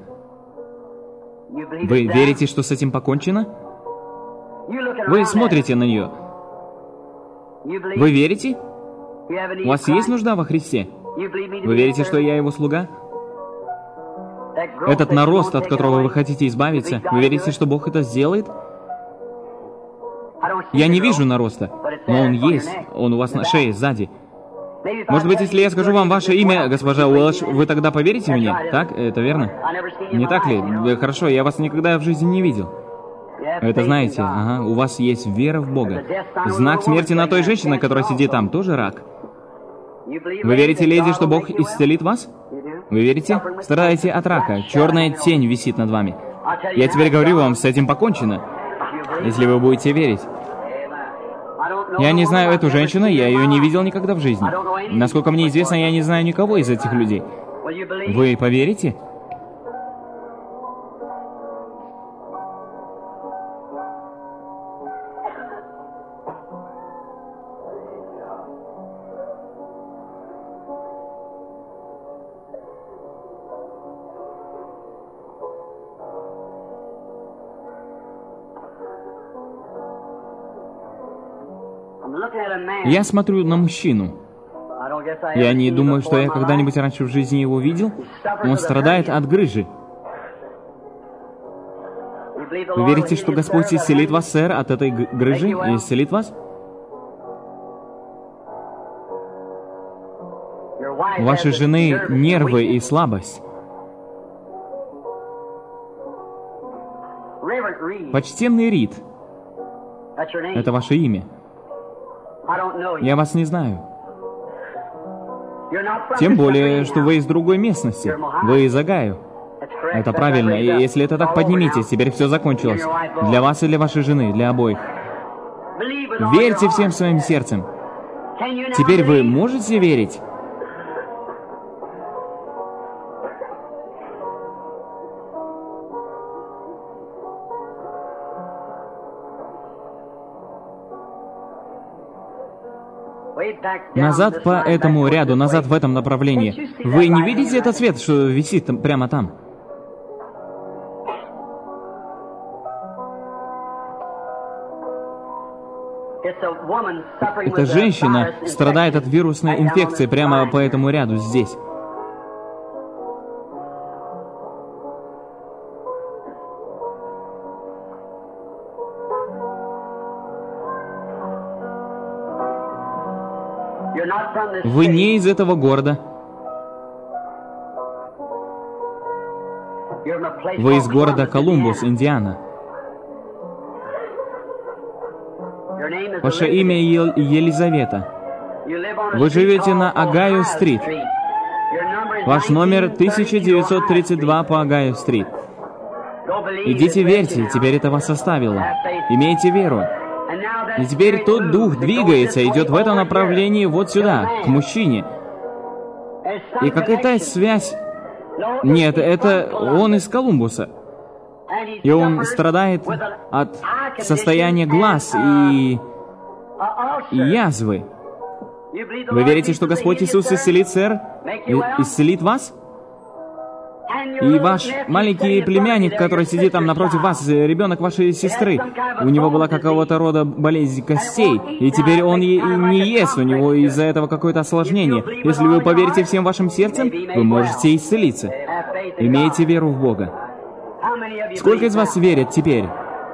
Вы верите, что с этим покончено? Вы смотрите на нее. Вы верите? У вас есть нужда во Христе? Вы верите, что я его слуга? Этот нарост, от которого вы хотите избавиться, вы верите, что Бог это сделает? Я не вижу нароста, но он есть. Он у вас на шее, сзади. Может быть, если я скажу вам ваше имя, госпожа Уэлш, вы тогда поверите мне? Так? Это верно? Не так ли? Хорошо, я вас никогда в жизни не видел. Это знаете, ага, у вас есть вера в Бога. Знак смерти на той женщине, которая сидит там, тоже рак. Вы верите, леди, что Бог исцелит вас? Вы верите? Страдаете от рака. Черная тень висит над вами. Я теперь говорю вам, с этим покончено. Если вы будете верить. Я не знаю эту женщину, я ее не видел никогда в жизни. Насколько мне известно, я не знаю никого из этих людей. Вы поверите? Я смотрю на мужчину. Я не думаю, что я когда-нибудь раньше в жизни его видел. Он страдает от грыжи. Вы верите, что Господь исцелит вас, сэр, от этой грыжи? И исцелит вас? У вашей жены нервы и слабость. Почтенный Рид. Это ваше имя. Я вас не знаю. Тем более, что вы из другой местности. Вы из Огайо. Это правильно. И если это так, поднимитесь. Теперь все закончилось. Для вас и для вашей жены, для обоих. Верьте всем своим сердцем. Теперь вы можете верить? Назад по этому ряду, назад в этом направлении. Вы не видите этот свет, что висит там, прямо там? Эта женщина страдает от вирусной инфекции прямо по этому ряду здесь. Вы не из этого города. Вы из города Колумбус, Индиана. Ваше имя Ел- Елизавета. Вы живете на Огайо-стрит. Ваш номер тысяча девятьсот тридцать два по Огайо-стрит. Идите, верьте, теперь это вас оставило. Имейте веру. И теперь тот дух двигается, идет в этом направлении вот сюда, к мужчине. И какая-то связь... Нет, это он из Колумбуса. И он страдает от состояния глаз и... и язвы. Вы верите, что Господь Иисус исцелит, сэр? И исцелит вас? И ваш маленький племянник, который сидит там напротив вас, ребенок вашей сестры, у него была какого-то рода болезнь костей, и теперь он е- не ест, у него из-за этого какое-то осложнение. Если вы поверите всем вашим сердцем, вы можете исцелиться. Имейте веру в Бога. Сколько из вас верят теперь?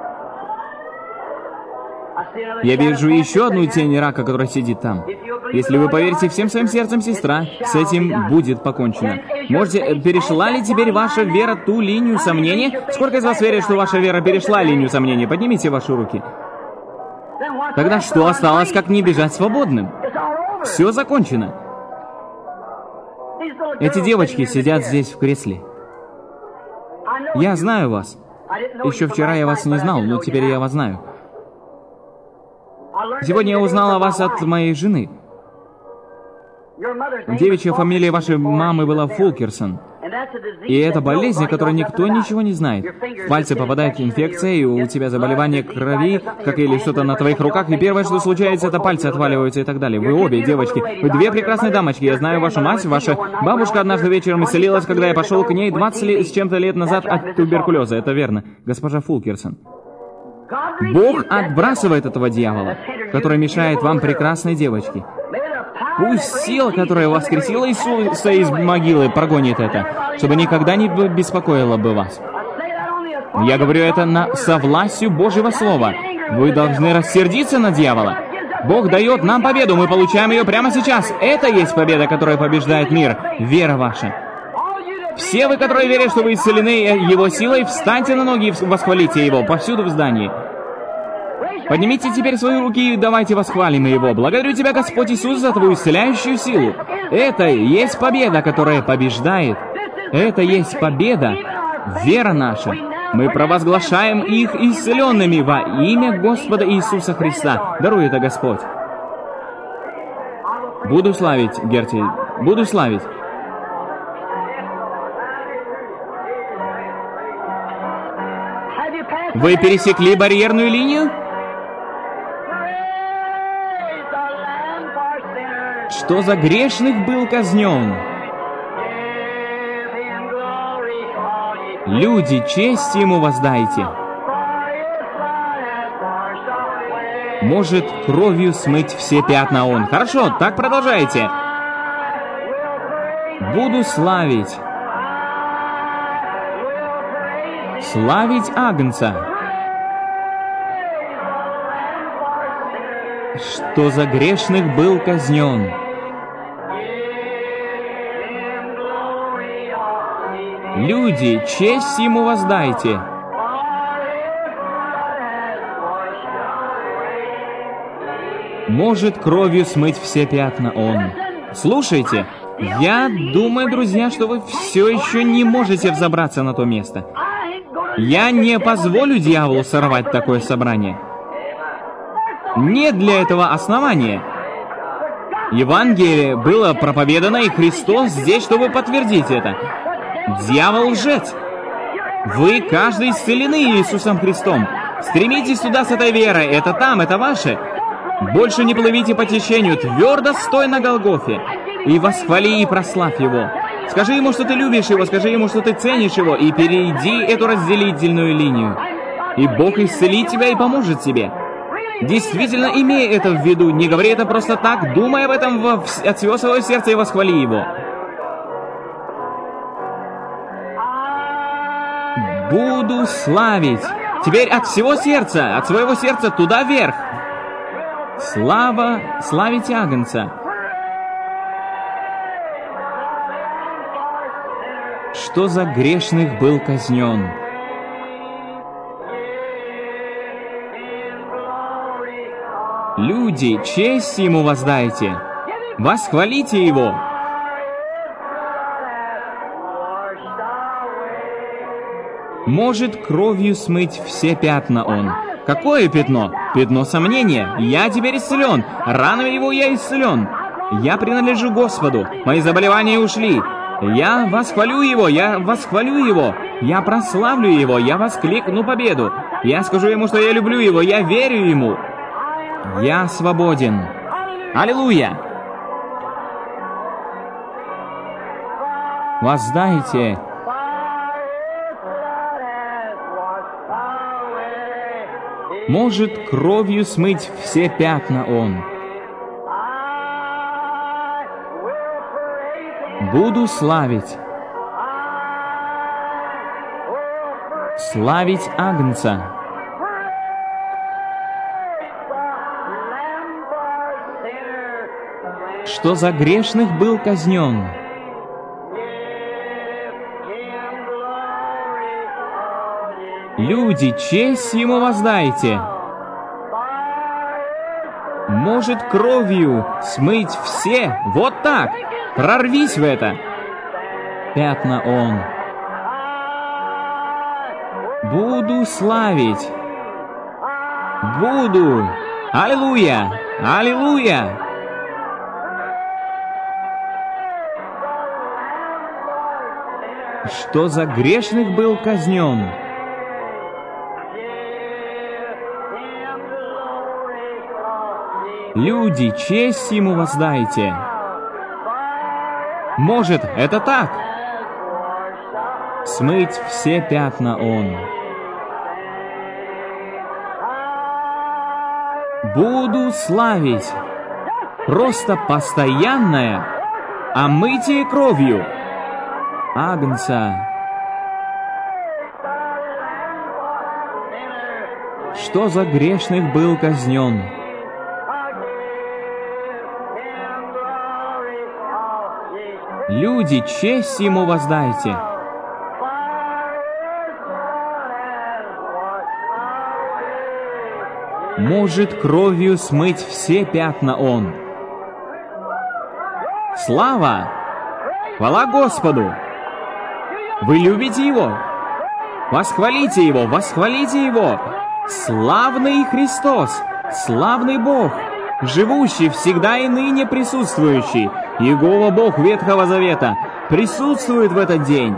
Я вижу еще одну тень рака, которая сидит там. Если вы поверите всем своим сердцем, сестра, с этим будет покончено. Можете, перешла ли теперь ваша вера ту линию сомнения? Сколько из вас верит, что ваша вера перешла линию сомнения? Поднимите ваши руки. Тогда что осталось, как не бежать свободным? Все закончено. Эти девочки сидят здесь в кресле. Я знаю вас. Еще вчера я вас не знал, но теперь я вас знаю. Сегодня я узнал о вас от моей жены. Девичья фамилия вашей мамы была Фулкерсон. И это болезнь, о которой никто ничего не знает. В пальцы попадает инфекция, и у тебя заболевание крови, как или что-то на твоих руках, и первое, что случается, это пальцы отваливаются и так далее. Вы обе девочки. Вы две прекрасные дамочки. Я знаю вашу мать. Ваша бабушка однажды вечером исцелилась, когда я пошел к ней двадцать лет, с чем-то лет назад от туберкулеза. Это верно, госпожа Фулкерсон. Бог отбрасывает этого дьявола, который мешает вам, прекрасной девочке. Пусть сила, которая воскресила Иисуса из могилы, прогонит это, чтобы никогда не беспокоило бы вас. Я говорю это на, со властью Божьего Слова. Вы должны рассердиться на дьявола. Бог дает нам победу, мы получаем ее прямо сейчас. Это есть победа, которая побеждает мир. Вера ваша. Все вы, которые верят, что вы исцелены Его силой, встаньте на ноги и восхвалите Его повсюду в здании. Поднимите теперь свои руки и давайте восхвалим Его. Благодарю Тебя, Господь Иисус, за Твою исцеляющую силу. Это есть победа, которая побеждает. Это есть победа, вера наша. Мы провозглашаем их исцеленными во имя Господа Иисуса Христа. Даруй это, Господь. Буду славить, Герти, буду славить. Вы пересекли барьерную линию? Что за грешных был казнен? Люди, честь ему воздайте. Может кровью смыть все пятна он. Хорошо, так продолжайте. Буду славить. Славить Агнца. Что за грешных был казнен. Люди, честь ему воздайте. Может кровью смыть все пятна он. Слушайте, я думаю, друзья, что вы все еще не можете взобраться на то место. Я не позволю дьяволу сорвать такое собрание. Нет для этого основания. Евангелие было проповедано, и Христос здесь, чтобы подтвердить это. Дьявол лжец. Вы каждый исцелены Иисусом Христом. Стремитесь сюда с этой верой. Это там, это ваше. Больше не плывите по течению. Твердо стой на Голгофе. И восхвали и прославь Его. Скажи Ему, что ты любишь Его. Скажи Ему, что ты ценишь Его. И перейди эту разделительную линию. И Бог исцелит тебя и поможет тебе. Действительно, имей это в виду. Не говори это просто так. Думай об этом во, от всего своего сердца и восхвали Его. Буду славить. Теперь от всего сердца, от своего сердца туда вверх. Слава, славить Агнца. Что за грешных был казнен. Люди, честь ему воздайте. Восхвалите его. Может кровью смыть все пятна он. Какое пятно? Пятно сомнения. Я теперь исцелен. Ранами его я исцелен. Я принадлежу Господу. Мои заболевания ушли. Я восхвалю его, я восхвалю его. Я прославлю его, я воскликну победу. Я скажу ему, что я люблю его, я верю ему. Я свободен. Аллилуйя! Воздайте. Может кровью смыть все пятна он. Буду славить. Славить Агнца. Что за грешных был казнен. Люди, честь ему воздайте. Может кровью смыть все. Вот так. Прорвись в это. Пятна он. Буду славить. Буду. Аллилуйя. Аллилуйя. Что за грешных был казнен. Люди, честь ему воздайте. Может, это так? Смыть все пятна он. Буду славить. Просто постоянное омытие кровью Агнца. Что за грешных был казнен. Люди, честь ему воздайте. Может кровью смыть все пятна он. Слава! Хвала Господу! Вы любите Его? Восхвалите Его, восхвалите Его! Славный Христос, славный Бог, живущий всегда и ныне присутствующий, Иегова Бог Ветхого Завета, присутствует в этот день.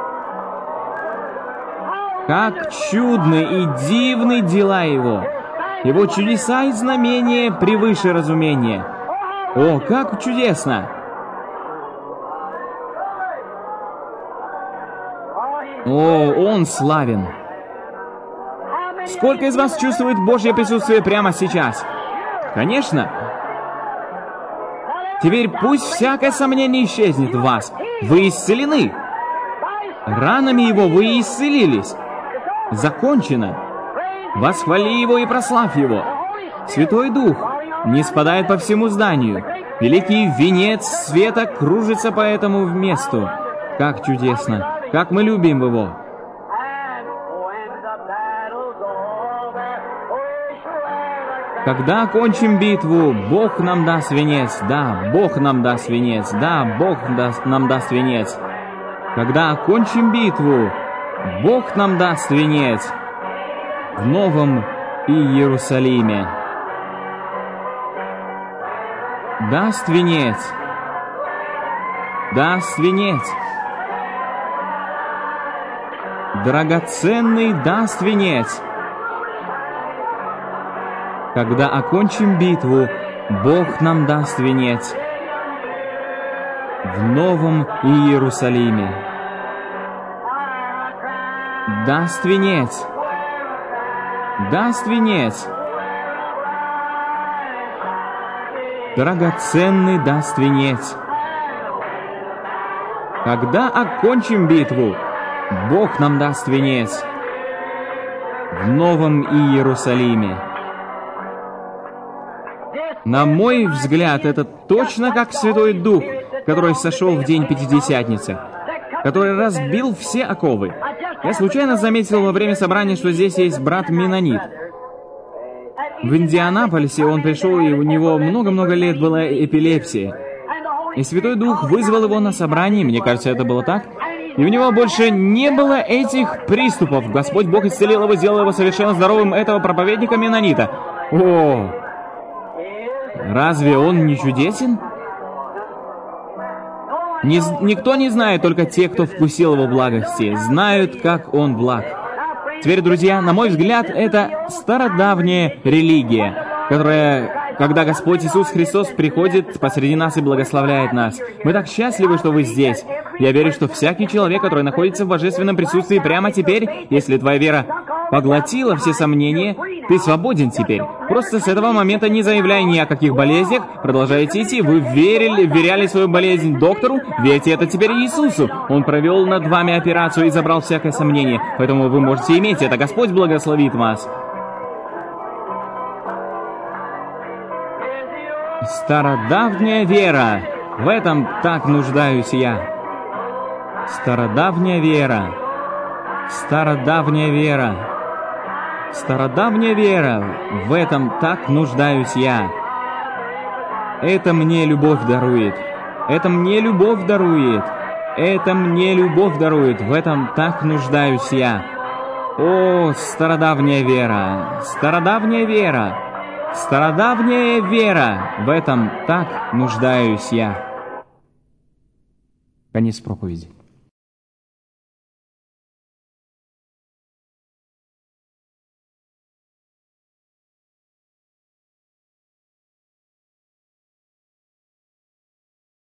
Как чудны и дивны дела Его! Его чудеса и знамения превыше разумения. О, как чудесно! О, Он славен! Сколько из вас чувствует Божье присутствие прямо сейчас? Конечно! Теперь пусть всякое сомнение исчезнет в вас. Вы исцелены! Ранами Его вы исцелились. Закончено! Восхвали Его и прославь Его! Святой Дух не спадает по всему зданию. Великий венец света кружится по этому месту. Как чудесно! Как мы любим Его! Когда окончим битву, Бог нам даст венец. Да, Бог нам даст венец. Да, Бог даст, нам даст венец. Когда окончим битву, Бог нам даст венец в Новом Иерусалиме. Даст венец. Даст венец. Драгоценный даст венец. Когда окончим битву, Бог нам даст венец в Новом Иерусалиме. Даст венец. Даст венец. Драгоценный даст венец. Когда окончим битву, Бог нам даст венец в Новом Иерусалиме. На мой взгляд, это точно как Святой Дух, который сошел в день Пятидесятницы, который разбил все оковы. Я случайно заметил во время собрания, что здесь есть брат Менонит. В Индианаполисе он пришел, и у него много-много лет была эпилепсия. И Святой Дух вызвал его на собрание, мне кажется, это было так, и у него больше не было этих приступов. Господь Бог исцелил его, сделал его совершенно здоровым, этого проповедника Менонита. О! Разве он не чудесен? Не, никто не знает, только те, кто вкусил его благости, знают, как он благ. Теперь, друзья, на мой взгляд, это стародавняя религия, которая, когда Господь Иисус Христос приходит посреди нас и благословляет нас. Мы так счастливы, что вы здесь. Я верю, что всякий человек, который находится в божественном присутствии прямо теперь, если твоя вера поглотила все сомнения, ты свободен теперь. Просто с этого момента не заявляй ни о каких болезнях, продолжайте идти. Вы верили, веряли свою болезнь доктору, верьте это теперь Иисусу. Он провел над вами операцию и забрал всякое сомнение, поэтому вы можете иметь это. Господь благословит вас. Стародавняя вера. В этом так нуждаюсь я. Стародавняя вера. Стародавняя вера. Стародавняя вера. В этом так нуждаюсь я. Это мне любовь дарует. Это мне любовь дарует. Это мне любовь дарует. В этом так нуждаюсь я. О, стародавняя вера. Стародавняя вера. Стародавняя вера. В этом так нуждаюсь я. Конец проповеди.